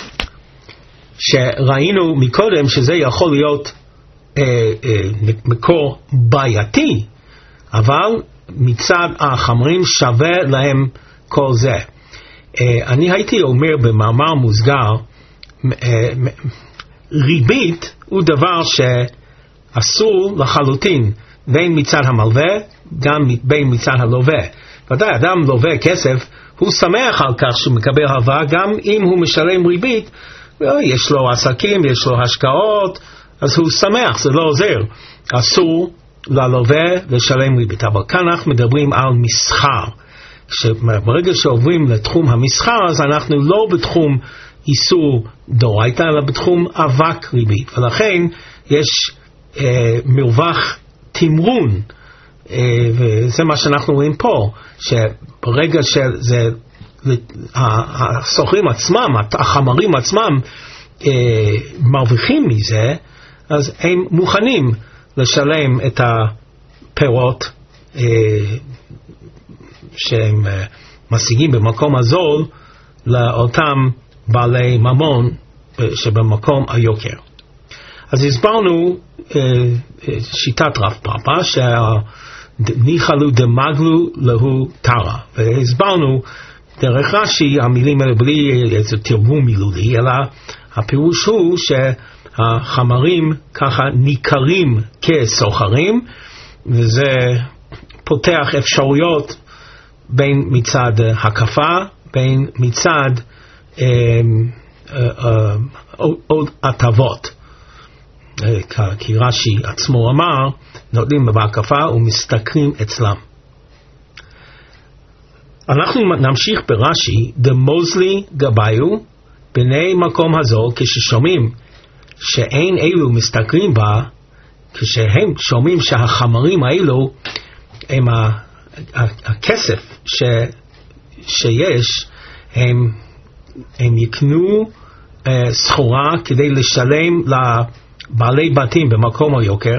שראינו מקודם שזה יכול להיות אה, אה, מקור בעייתי, אבל מצד החמרים שווה להם כל זה. אה, אני הייתי אומר במאמר מוסגר, אה, ריבית הוא דבר שאסור לחלוטין, בין מצד המלווה גם בין מצד הלווה. ודאי אדם לווה כסף, הוא שמח על כך שהוא מקבל הלוואה, גם אם הוא משלם ריבית, יש לו עסקים, יש לו השקעות, אז הוא שמח, זה לא עוזר. אסור ללווה לשלם ריבית. אבל כאן אנחנו מדברים על מסחר. ברגע שעוברים לתחום המסחר, אז אנחנו לא בתחום איסור דאורייתא, אלא בתחום אבק ריבית. ולכן יש אה, מרווח תמרון, אה, וזה מה שאנחנו רואים פה, שברגע שזה הסוחרים עצמם, החמרים עצמם אה, מרוויחים מזה, אז הם מוכנים לשלם את הפירות אה, שהם אה, משיגים במקום הזול לאותם בעלי ממון אה, שבמקום היוקר. אז הסברנו אה, שיטת רב פאפא שניחא להו דמגלו להו טרה, והסברנו דרך רש"י המילים האלה בלי איזה תרגום מילולי, אלא הפירוש הוא שהחמרים ככה ניכרים כסוחרים, וזה פותח אפשרויות בין מצד הקפה, בין מצד אה, אה, אה, עוד הטבות. כי רש"י עצמו אמר, נותנים בהקפה ומשתכרים אצלם. אנחנו נמשיך ברש"י, דמוזלי גביו, בני מקום הזו, כששומעים שאין אלו משתכרים בה, כשהם שומעים שהחמרים האלו הם הכסף ש, שיש, הם, הם יקנו uh, סחורה כדי לשלם לבעלי בתים במקום היוקר,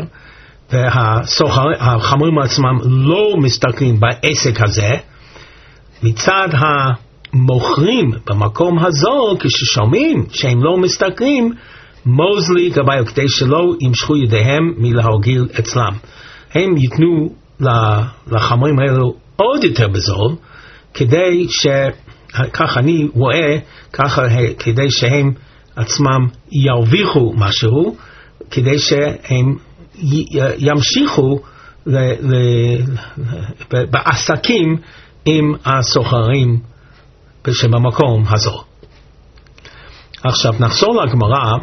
והחמרים עצמם לא משתכרים בעסק הזה. מצד המוכרים במקום הזו, כששומעים שהם לא משתכרים, מוזלי גביו, כדי שלא ימשכו ידיהם מלהרגיל אצלם. הם ייתנו לחמורים האלו עוד יותר בזול, כדי ש... כך אני רואה, ככה כדי שהם עצמם ירוויחו משהו, כדי שהם ימשיכו ל, ל, בעסקים עם הסוחרים שבמקום הזו. עכשיו נחזור לגמרא.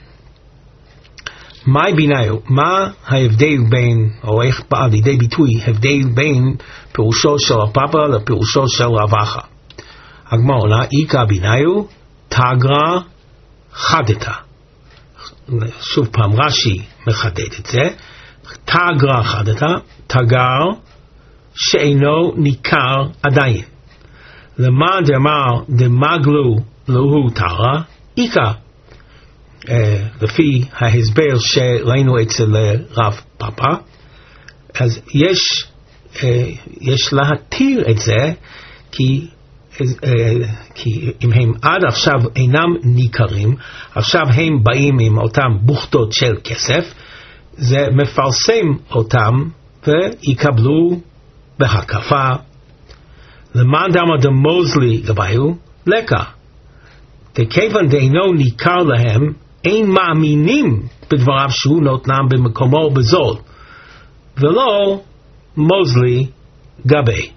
מהי ביניו? מה ההבדל בין, או איך בא לידי ביטוי הבדל בין פירושו של הפאפה לפירושו של רב אחא? הגמרא עונה, איכא ביניו תגרא חדתא. שוב פעם רש"י מחדד את זה. תגרא חדתא, תגר שאינו ניכר עדיין. למה דאמר דמגלו להו תרא? איכא. Uh, לפי ההסבר שראינו אצל רב פאפה, אז יש, uh, יש להתיר את זה, כי, uh, כי אם הם עד עכשיו אינם ניכרים, עכשיו הם באים עם אותם בוכתות של כסף, זה מפרסם אותם ויקבלו בהקפה. למען דאמר דמוזלי גביו לקה, דכיוון דאינו ניכר להם, אין מאמינים בדבריו שהוא נותנם במקומו בזול, ולא מוזלי גבי.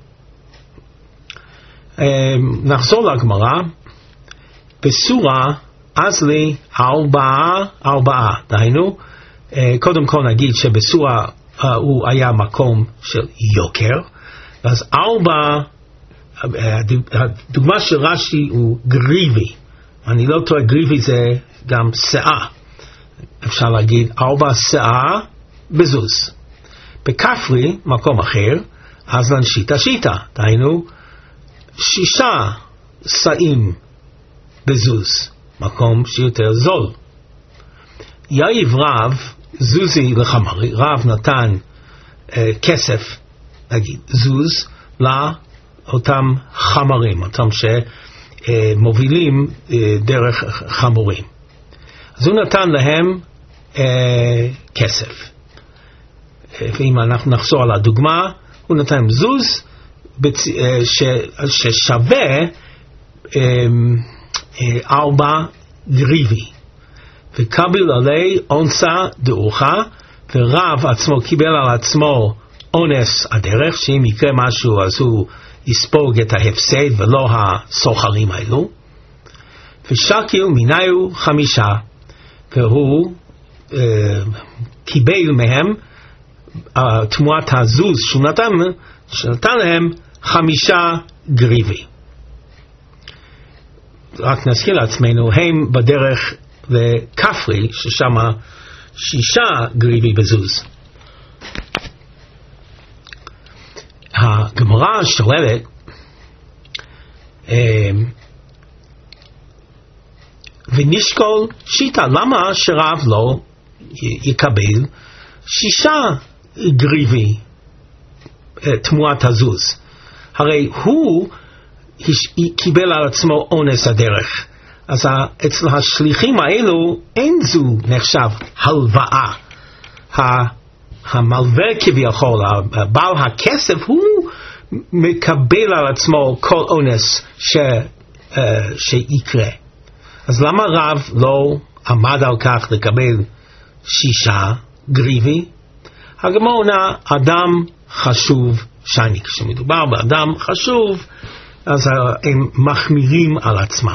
נחזור לגמרא. בסורה אז לי ארבעה ארבעה, דהיינו, קודם כל נגיד שבסורה הוא היה מקום של יוקר, אז ארבע, הדוגמה של רש"י הוא גריבי. אני לא טועה, גריבי זה גם שאה, אפשר להגיד ארבע שאה בזוז. בכפרי, מקום אחר, אז לנשיטה שיטה, דהיינו שישה שאים בזוז, מקום שיותר זול. יאיב רב זוזי לחמרי, רב נתן אה, כסף, נגיד זוז, לאותם חמרים, אותם ש... מובילים דרך חמורים. אז הוא נתן להם אה, כסף. ואם אנחנו נחזור על הדוגמה, הוא נתן להם זוז בצ... ש... ששווה אה, אה, ארבע גריבי. וקבל עלי אונסה דאוחה, ורב עצמו קיבל על עצמו אונס הדרך, שאם יקרה משהו אז הוא יספוג את ההפסד ולא הסוחרים האלו. ושקיל מיניו חמישה, והוא אה, קיבל מהם אה, תמורת הזוז שהוא נתן, שנתן להם חמישה גריבי. רק נזכיר לעצמנו, הם בדרך לכפרי, ששם שישה גריבי בזוז. הגמרא שואלת, ונשקול שיטה, למה שרב לא יקבל שישה גריבי תמורת הזוז? הרי הוא קיבל על עצמו אונס הדרך, אז אצל השליחים האלו אין זו נחשב הלוואה. המלווה כביכול, בעל הכסף, הוא מקבל על עצמו כל אונס ש, uh, שיקרה. אז למה רב לא עמד על כך לקבל שישה גריבי? הגמרא עונה, אדם חשוב שני. כשמדובר באדם חשוב, אז הם מחמירים על עצמם.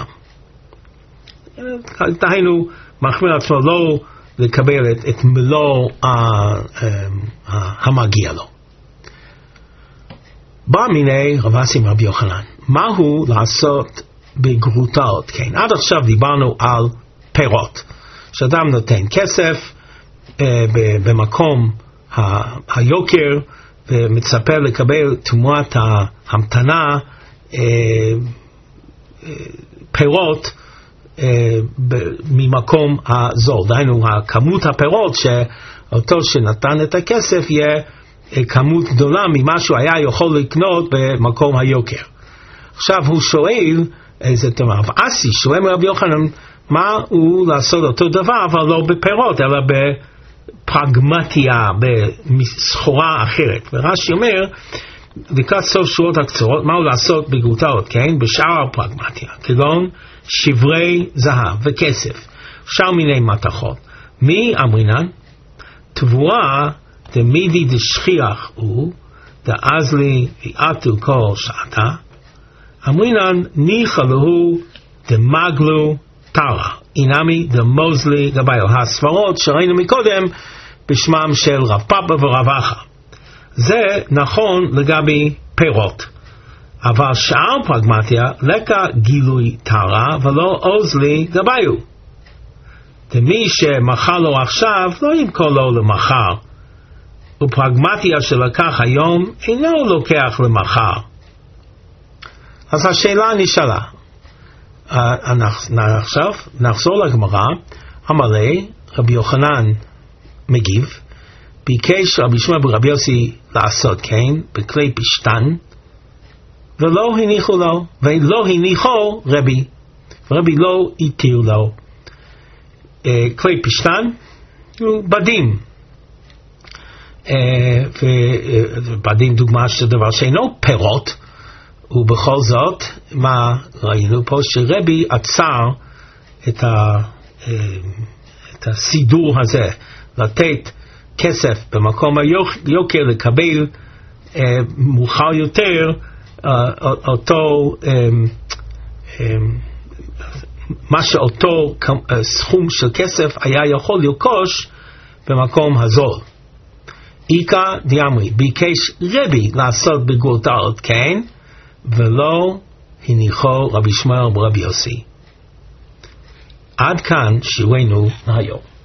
דהיינו, מחמיר על עצמו לא לקבל את, את מלוא uh, uh, uh, המגיע לו. בא מיני רב אסי רבי יוחנן, מהו לעשות בגרוטאות? כן, עד עכשיו דיברנו על פירות, שאדם נותן כסף uh, במקום ה- היוקר ומצפה לקבל תמורת ההמתנה uh, uh, פירות Uh, ב- ממקום הזול. דהיינו, הכמות הפירות שאותו שנתן את הכסף יהיה uh, כמות גדולה ממה שהוא היה יכול לקנות במקום היוקר. עכשיו הוא שואל, איזה תמר, אסי שואל מרבי יוחנן, מה הוא לעשות אותו דבר אבל לא בפירות אלא פרגמטיה בסחורה אחרת. ורש"י אומר, לקראת סוף שורות הקצרות, מהו לעשות בגרוטאות, כן? בשאר הפרגמטיה, כגון שברי זהב וכסף, שאר מיני מתכות. מי אמרינן? תבואה דמידי דשכיח הוא, דאז לי ויעתו כל שעתה, אמרינן ניחא להו דמגלו תרה, אינמי דמוזלי גביו. הספרות שראינו מקודם בשמם של רב פאפא ורב אחא. זה נכון לגבי פירות, אבל שאר פרגמטיה לקה גילוי תרה ולא עוזלי גביו. ומי שמכר לו עכשיו לא ימכור לו למחר, ופרגמטיה שלקח היום אינו לוקח למחר. אז השאלה נשאלה, עכשיו נחזור לגמרא. אמר לי רבי יוחנן מגיב, ביקש רבי ישמעאל ברבי יוסי לעשות כן בכלי פשתן, ולא הניחו לו, ולא הניחו רבי, ורבי לא התיר לו. כלי פשתן הוא בדים, ובדים דוגמה של דבר שאינו פירות, ובכל זאת מה ראינו פה? שרבי עצר את, ה, את הסידור הזה, לתת כסף במקום היוקר, לקבל מאוחר יותר אותו מה שאותו סכום של כסף היה יכול לרכוש במקום הזול. איקא דיאמרי, ביקש רבי לעשות בגרוטאות כן, ולא הניחו רבי ישמעאל ברבי יוסי. עד כאן שיעורנו היום.